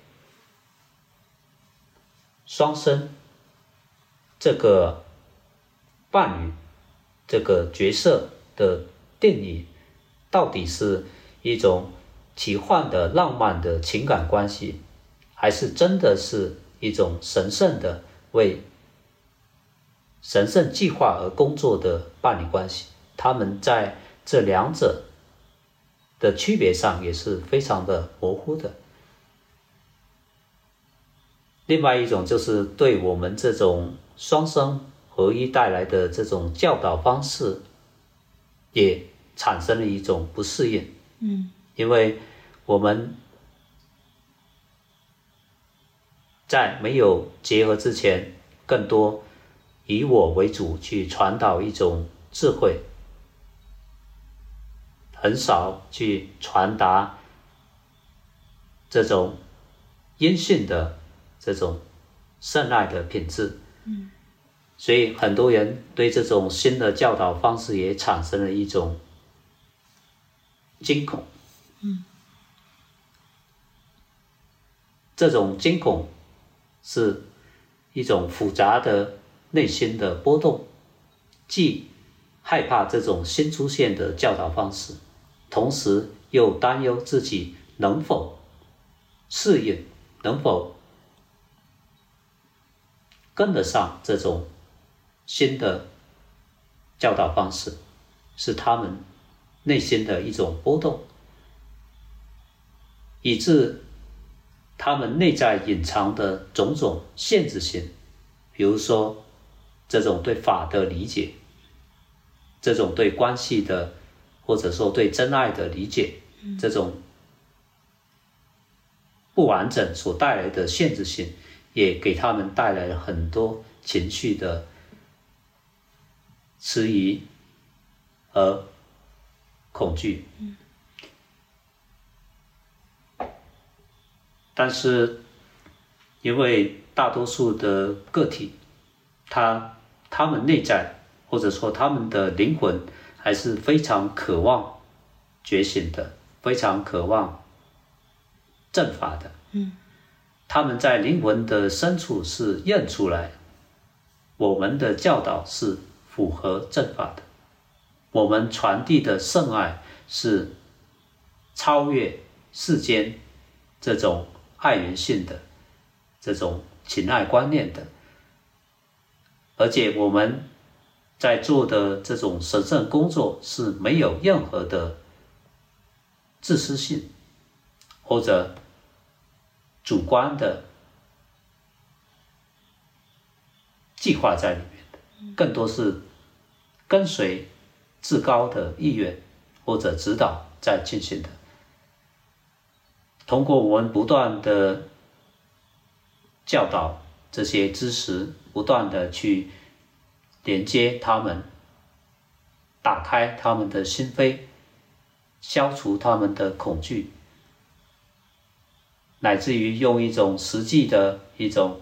双生这个伴侣这个角色的定义，到底是一种奇幻的浪漫的情感关系，还是真的是一种神圣的为神圣计划而工作的伴侣关系？他们在这两者的区别上也是非常的模糊的。另外一种就是对我们这种双生合一带来的这种教导方式，也产生了一种不适应。 嗯， 因为我们在没有结合之前，更多以我为主去传导一种智慧，很少去传达这种阴性的这种圣爱的品质。 嗯， 所以很多人对这种新的教导方式也产生了一种惊恐。 嗯， 这种惊恐是一种复杂的内心的波动，既害怕这种新出现的教导方式，同时又担忧自己能否适应，能否跟得上这种新的教导方式，是他们内心的一种波动，以致他们内在隐藏的种种限制性，比如说这种对法的理解，这种对关系的，或者说对真爱的理解，这种不完整所带来的限制性，也给他们带来了很多情绪的迟疑和恐惧。但是因为大多数的个体，他他们内在或者说他们的灵魂还是非常渴望觉醒的，非常渴望正法的。 嗯， 他们在灵魂的深处是认出来，我们的教导是符合正法的，我们传递的圣爱是超越世间这种爱人性的这种情爱观念的，而且我们在做的这种神圣工作是没有任何的自私性或者主观的计划在里面的，更多是跟随至高的意愿或者指导在进行的。通过我们不断的教导这些知识，不断的去连接他们，打开他们的心扉，消除他们的恐惧，乃至于用一种实际的一种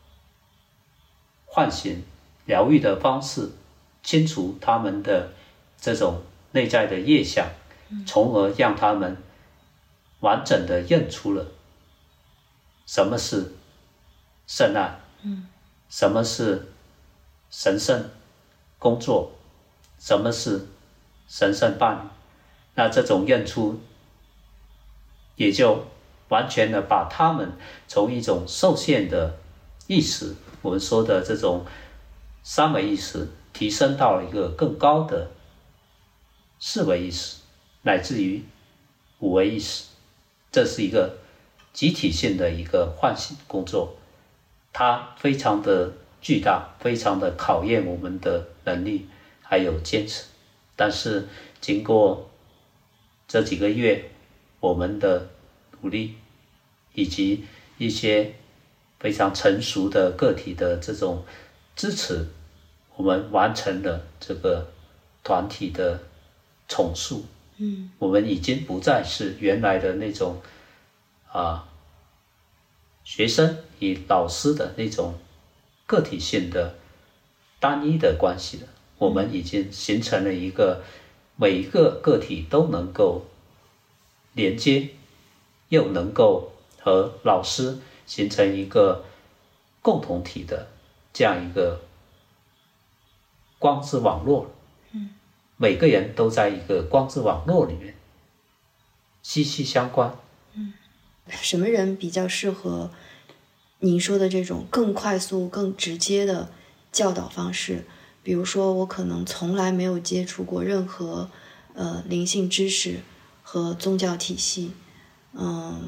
唤醒疗愈的方式，清除他们的这种内在的业相，从而让他们完整的认出了什么是圣爱，什么是神圣工作，什么是神圣伴侣。那这种认出也就完全的把他们从一种受限的意识，我们说的这种三维意识，提升到了一个更高的四维意识，乃至于五维意识。这是一个集体性的一个唤醒工作，它非常的巨大，非常的考验我们的能力还有坚持。但是经过这几个月我们的努力，以及一些非常成熟的个体的这种支持，我们完成了这个团体的重塑。 嗯， 我们已经不再是原来的那种啊学生与老师的那种个体性的单一的关系了。我们已经形成了一个每一个个体都能够连接，又能够和老师形成一个共同体的这样一个光之网络。每个人都在一个光之网络里面息息相关。 嗯，什么人比较适合您说的这种更快速更直接的教导方式？比如说我可能从来没有接触过任何呃灵性知识和宗教体系，嗯，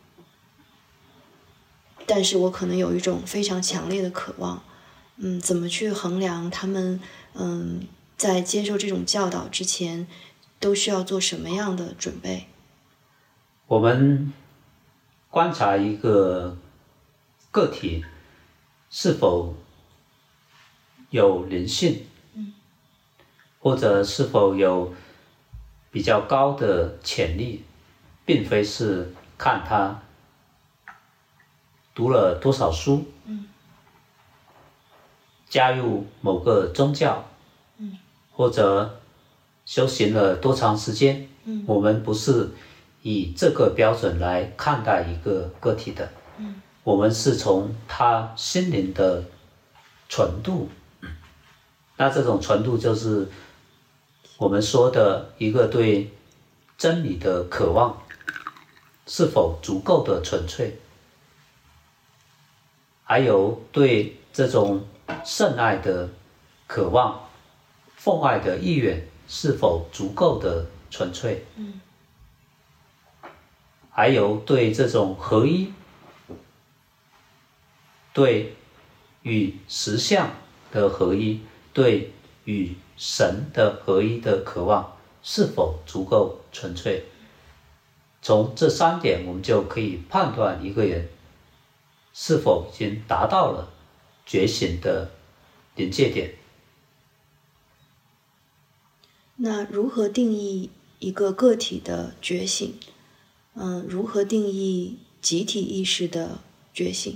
但是我可能有一种非常强烈的渴望，嗯，怎么去衡量他们嗯在接受这种教导之前都需要做什么样的准备？ 我们观察一个个体是否有灵性， 嗯， 或者是否有比较高的潜力，并非是看他读了多少书， 嗯， 加入某个宗教， 嗯， 或者修行了多长时间， 嗯， 我们不是以这个标准来看待一个个体的， 嗯， 我们是从他心灵的纯度，那这种纯度就是我们说的一个对真理的渴望是否足够的纯粹，还有对这种圣爱的渴望、奉爱的意愿是否足够的纯粹， 嗯， 还有对这种合一、对与实相的合一、对与神的合一的渴望是否足够纯粹。从这三点，我们就可以判断一个人是否已经达到了觉醒的临界点。 那如何定义一个个体的觉醒？嗯，如何定义集体意识的觉醒？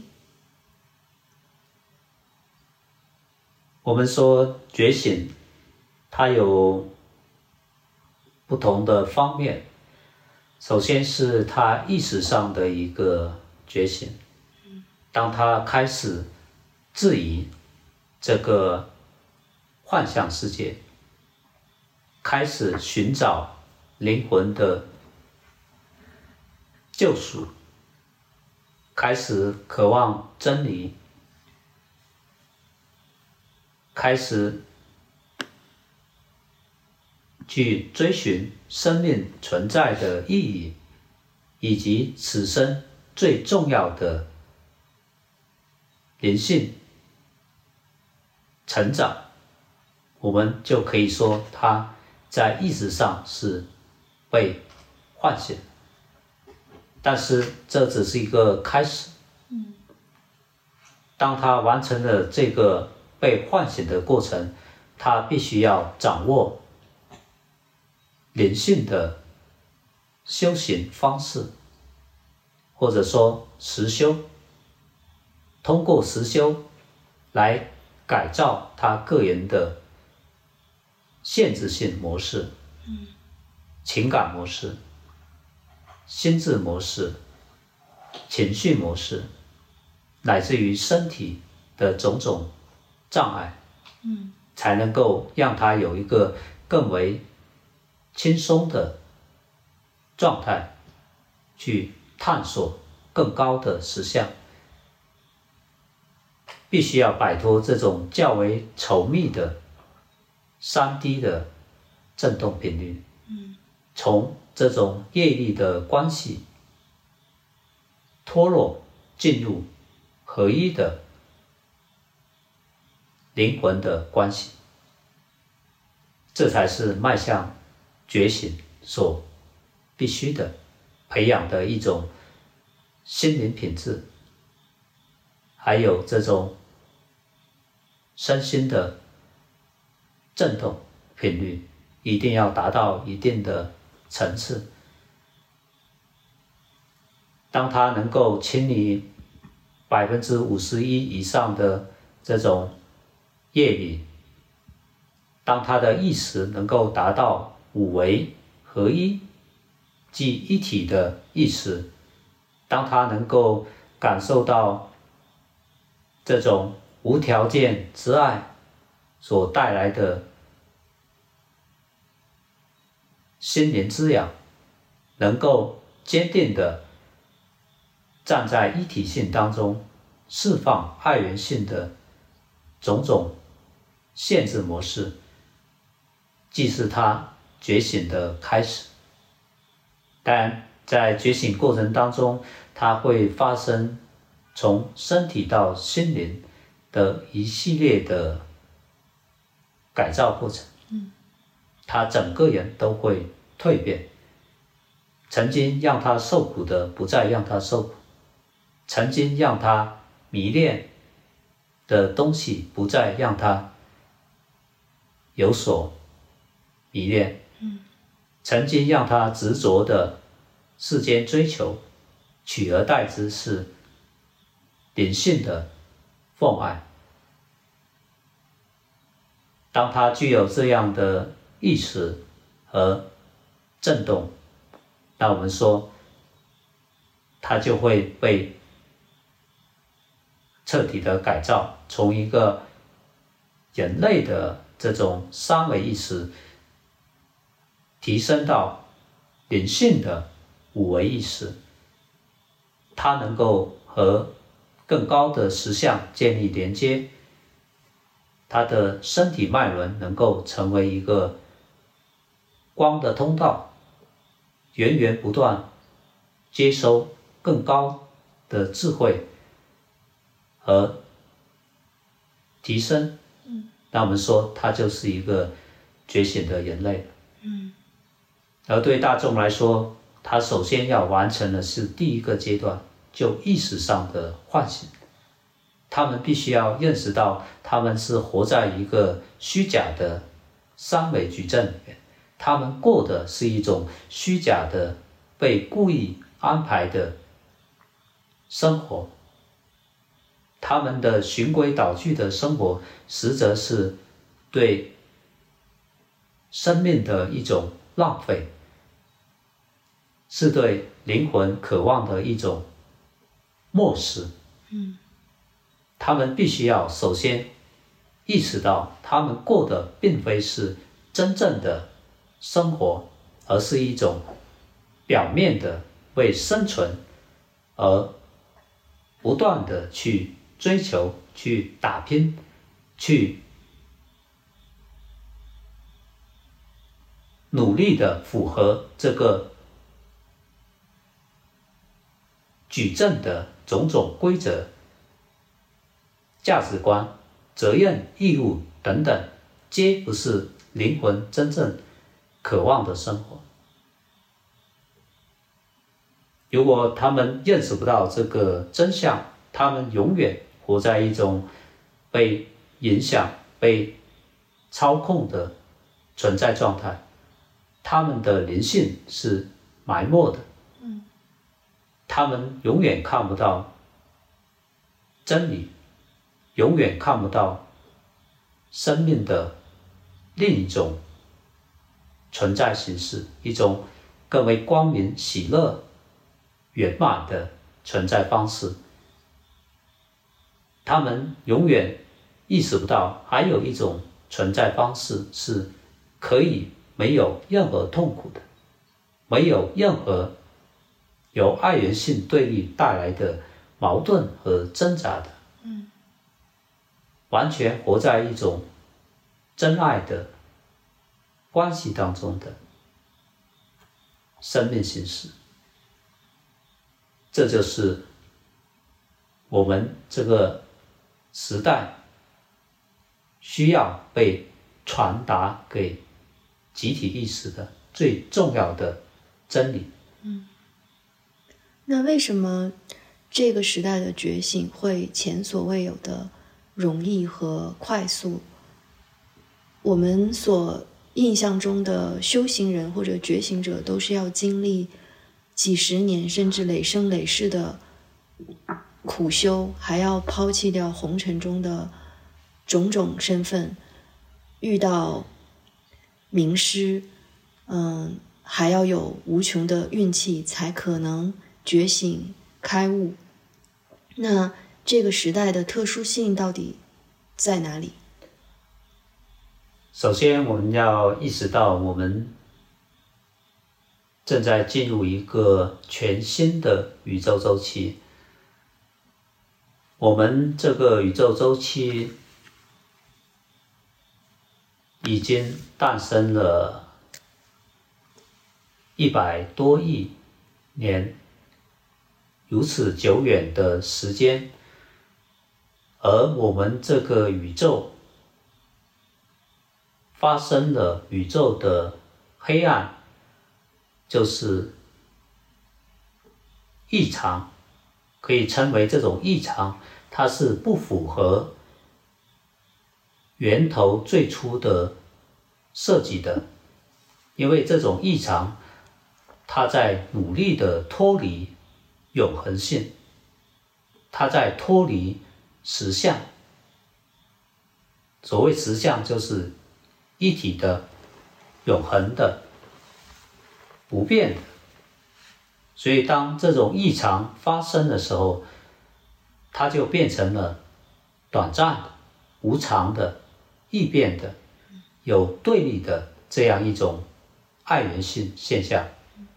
我们说觉醒，它有不同的方面。首先是他意识上的一个觉醒，当他开始质疑这个幻象世界，开始寻找灵魂的救赎，开始渴望真理，开始去追寻生命存在的意义，以及此生最重要的灵性成长，我们就可以说他在意识上是被唤醒，但是这只是一个开始。当他完成了这个被唤醒的过程，他必须要掌握灵性的修行方式，或者说实修，通过实修来改造他个人的限制性模式、 嗯、 情感模式、心智模式、情绪模式，乃至于身体的种种障碍， 嗯， 才能够让他有一个更为轻松的状态去探索更高的实相。必须要摆脱这种较为稠密的三 D 的振动频率， 嗯， 从这种业力的关系脱落，进入合一的灵魂的关系，这才是迈向觉醒所必须的培养的一种心灵品质，还有这种身心的振动频率一定要达到一定的层次。当他能够清理百分之五十一以上的这种业力，当他的意识能够达到五维合一，即一体的意识，当他能够感受到这种无条件之爱所带来的心灵滋养，能够坚定的站在一体性当中，释放爱源性的种种限制模式，既是他觉醒的开始。当然，在觉醒过程当中，它会发生从身体到心灵的一系列的改造过程。 嗯， 他整个人都会蜕变。曾经让他受苦的，不再让他受苦；曾经让他迷恋的东西，不再让他有所迷恋。曾经让他执着的世间追求，取而代之是灵性的奉爱。当他具有这样的意识和震动，那我们说，他就会被彻底的改造，从一个人类的这种三维意识，提升到灵性的五维意识。他能够和更高的实相建立连接，他的身体脉轮能够成为一个光的通道，源源不断接收更高的智慧和提升。那我们说他就是一个觉醒的人类。而对大众来说，他首先要完成的是第一个阶段，就意识上的唤醒。他们必须要认识到，他们是活在一个虚假的三维矩阵里面，他们过的是一种虚假的被故意安排的生活。他们的循规蹈矩的生活，实则是对生命的一种浪费，是对灵魂渴望的一种漠视。嗯，他们必须要首先意识到，他们过的并非是真正的生活，而是一种表面的为生存而不断的去追求、去打拼、去努力的符合这个矩阵的种种规则、价值观、责任、义务等等，皆不是灵魂真正渴望的生活。如果他们认识不到这个真相，他们永远活在一种被影响、被操控的存在状态，他们的灵性是埋没的。嗯，他们永远看不到真理，永远看不到生命的另一种存在形式，一种更为光明、喜乐、圆满的存在方式。他们永远意识不到，还有一种存在方式是可以没有任何痛苦的，没有任何由爱缘性对立带来的矛盾和挣扎的。嗯，完全活在一种真爱的关系当中的生命形式。这就是我们这个时代需要被传达给集体意识的最重要的真理。 嗯，那为什么这个时代的觉醒会前所未有的容易和快速？我们所印象中的修行人或者觉醒者都是要经历几十年甚至累生累世的苦修，还要抛弃掉红尘中的种种身份，遇到名师，嗯，还要有无穷的运气才可能觉醒开悟。那这个时代的特殊性到底在哪里？ 首先我们要意识到，我们正在进入一个全新的宇宙周期。我们这个宇宙周期已经诞生了一百多亿年，如此久远的时间，而我们这个宇宙发生了宇宙的黑暗就是异常，可以称为这种异常，它是不符合源头最初的设计的，因为这种异常，它在努力的脱离永恒性，它在脱离实相。所谓实相，就是一体的、永恒的、不变的。所以当这种异常发生的时候，它就变成了短暂的、无常的、异变的、有对立的这样一种爱缘性现象。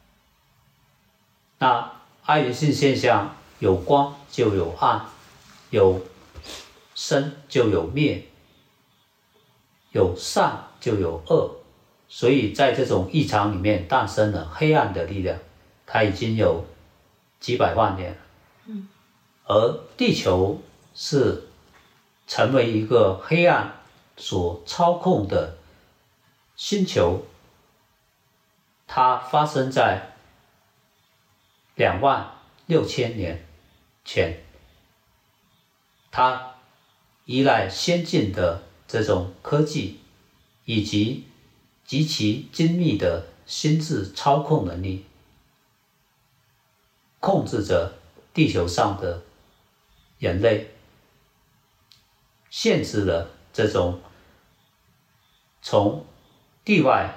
那爱缘性现象有光就有暗，有生就有灭，有善就有恶，所以在这种异常里面诞生了黑暗的力量，它已经有几百万年了。嗯，而地球是成为一个黑暗所操控的星球，它发生在两万六千年前，它依赖先进的这种科技以及极其精密的心智操控能力，控制着地球上的人类，限制了这种从地外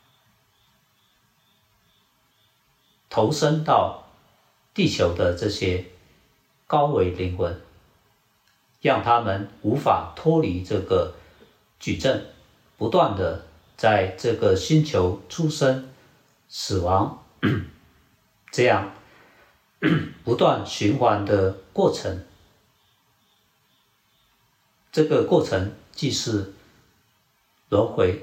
投身到地球的这些高维灵魂，让他们无法脱离这个矩阵，不断的在这个星球出生、死亡这样不断循环的过程。这个过程即是轮回。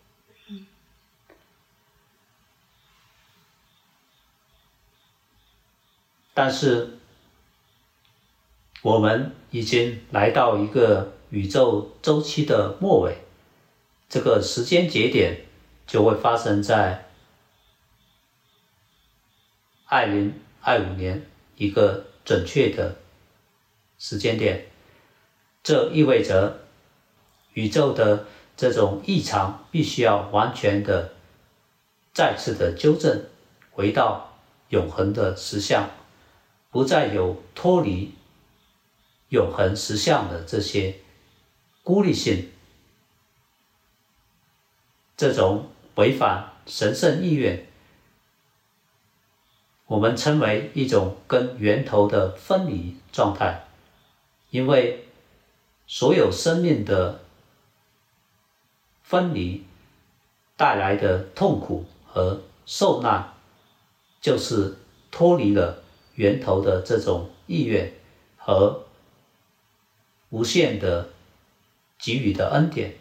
但是我们已经来到一个宇宙周期的末尾，这个时间节点就会发生在二零二五年一个准确的时间点。这意味着宇宙的这种异常必须要完全的再次的纠正，回到永恒的实相，不再有脱离永恒实相的这些孤立性，这种违反神圣意愿，我们称为一种跟源头的分离状态。因为所有生命的分离带来的痛苦和受难，就是脱离了源头的这种意愿和无限的给予的恩典。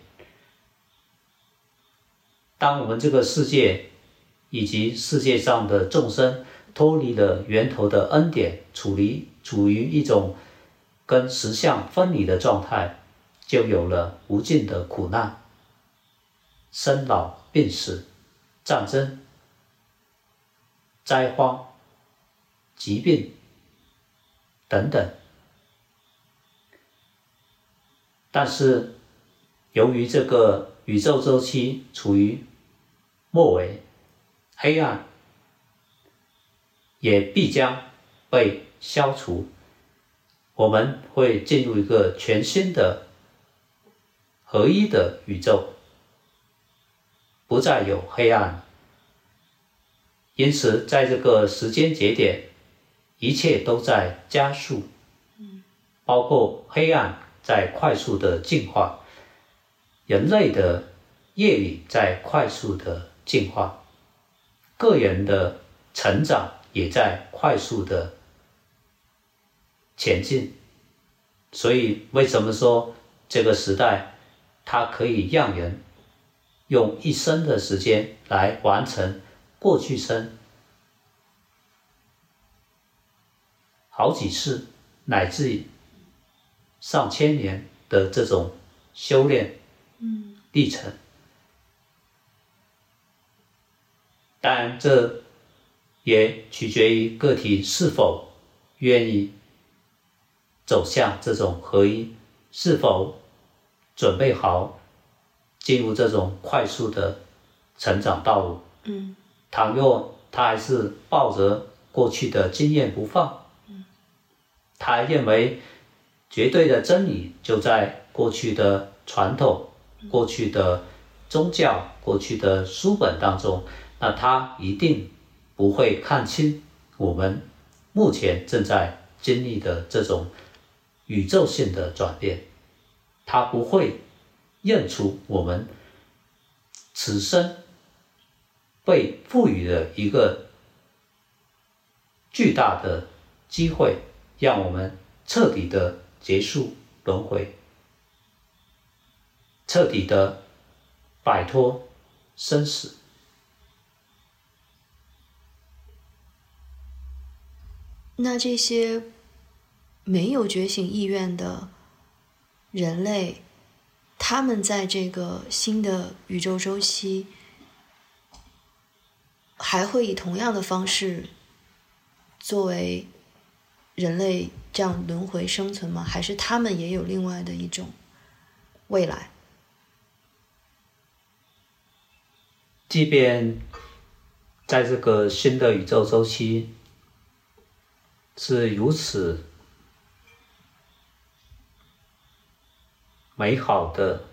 当我们这个世界以及世界上的众生脱离了源头的恩典，处于处于一种跟实相分离的状态，就有了无尽的苦难、生老病死、战争、灾荒、疾病等等。但是由于这个宇宙周期处于末尾，黑暗也必将被消除，我们会进入一个全新的合一的宇宙，不再有黑暗。因此在这个时间节点，一切都在加速，包括黑暗在快速的进化，人类的业力在快速的进化，个人的成长也在快速的前进。所以为什么说这个时代它可以让人用一生的时间来完成过去生好几次乃至上千年的这种修炼历程。当然这也取决于个体是否愿意走向这种合一，是否准备好进入这种快速的成长道路。 嗯， 倘若他还是抱着过去的经验不放， 嗯， 他认为绝对的真理就在过去的传统、过去的宗教、过去的书本当中，那他一定不会看清我们目前正在经历的这种宇宙性的转变，他不会认出我们此生被赋予了一个巨大的机会，让我们彻底的结束轮回，彻底的摆脱生死。 那这些没有觉醒意愿的人类，他们在这个新的宇宙周期还会以同样的方式作为人类这样轮回生存吗？还是他们也有另外的一种未来？ 即便在这个新的宇宙周期是如此美好的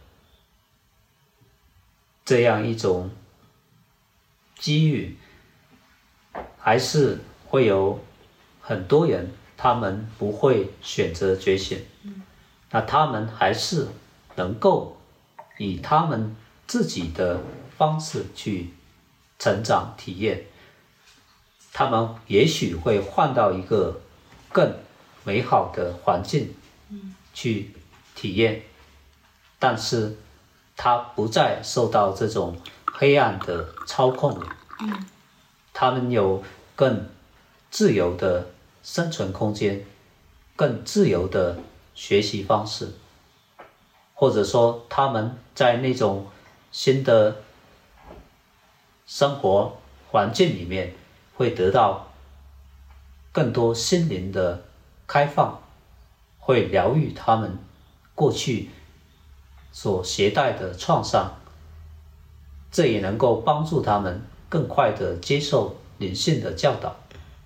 这样一种机遇，还是会有很多人他们不会选择觉醒， 嗯， 那他们还是能够以他们自己的方式去成长体验，他们也许会换到一个更美好的环境去体验，但是他不再受到这种黑暗的操控了， 嗯， 他们有更自由的生存空间，更自由的学习方式，或者说他们在那种新的生活环境里面会得到更多心灵的开放，会疗愈他们过去所携带的创伤，这也能够帮助他们更快地接受灵性的教导。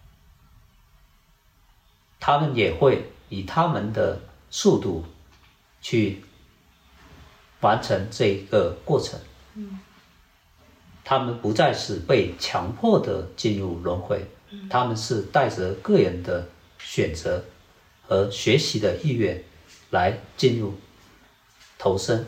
他们也会以他们的速度去完成这一个过程。 嗯， 他们不再是被强迫的进入轮回，他们是带着个人的选择和学习的意愿来进入投生。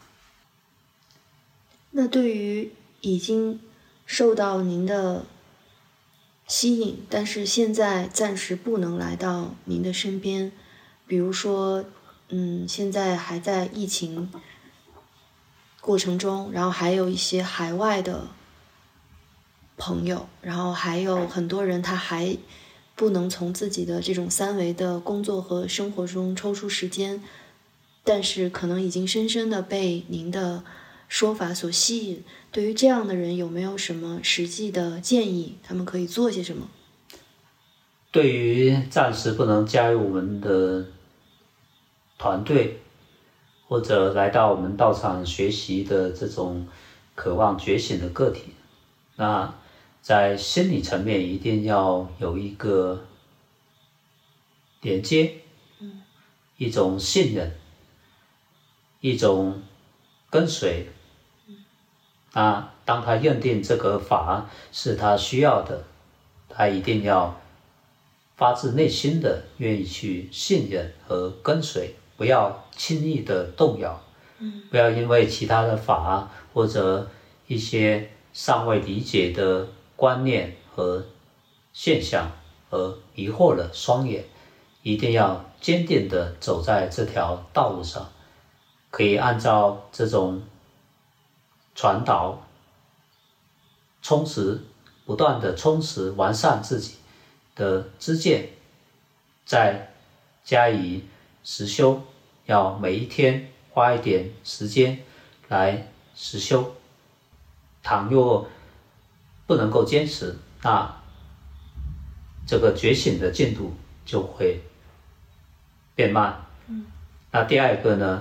那对于已经受到您的吸引，但是现在暂时不能来到您的身边，比如说，嗯，现在还在疫情过程中，然后还有一些海外的朋友，然后还有很多人他还不能从自己的这种三维的工作和生活中抽出时间，但是可能已经深深的被您的说法所吸引。对于这样的人，有没有什么实际的建议？他们可以做些什么？ 对于暂时不能加入我们的团队，或者来到我们道场学习的这种渴望觉醒的个体，那在心理层面一定要有一个连接， 嗯， 一种信任，一种跟随。那当他认定这个法是他需要的，他一定要发自内心的愿意去信任和跟随，不要轻易的动摇， 嗯， 不要因为其他的法或者一些尚未理解的观念和现象而迷惑了双眼，一定要坚定的走在这条道路上，可以按照这种传导充实，不断的充实完善自己的知见，再加以实修，要每一天花一点时间来实修。倘若不能够坚持，那这个觉醒的进度就会变慢。 嗯， 那第二个呢，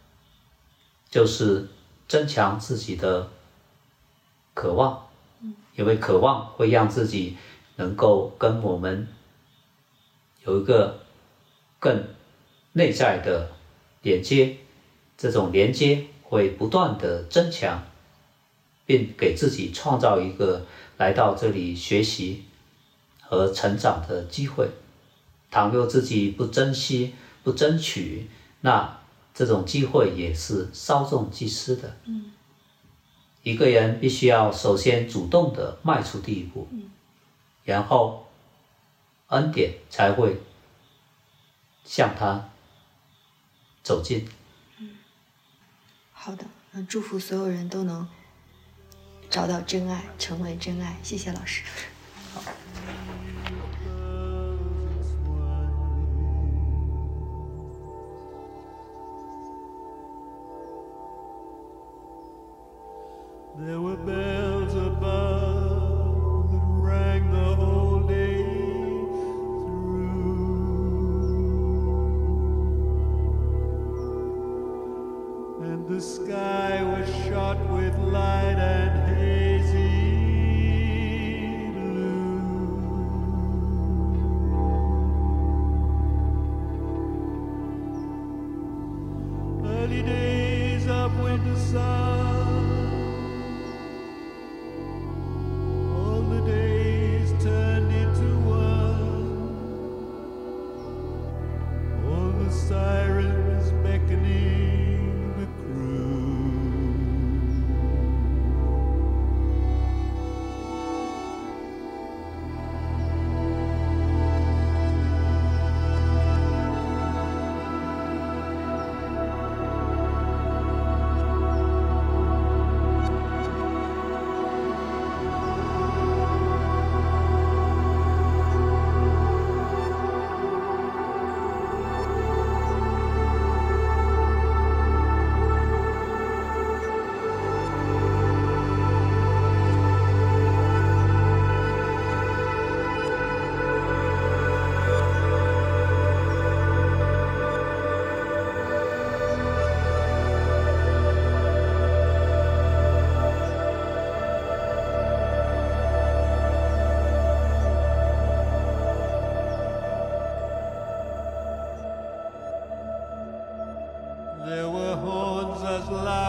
就是增强自己的渴望，因为渴望会让自己能够跟我们有一个更内在的连接，这种连接会不断的增强，并给自己创造一个来到这里学习和成长的机会。倘若自己不珍惜、不争取，那这种机会也是稍纵即逝的。 嗯， 一个人必须要首先主动的迈出第一步， 嗯， 然后恩典才会向他走近。 嗯，好的，那祝福所有人都能找到真爱，成为真爱。谢谢老师。 好。 There were bells above that rang the whole day through, and the sky was shot with light and hazy blue. Early days of winter sun, turned into one. All the sirens beckoning the crew. There were horns as loud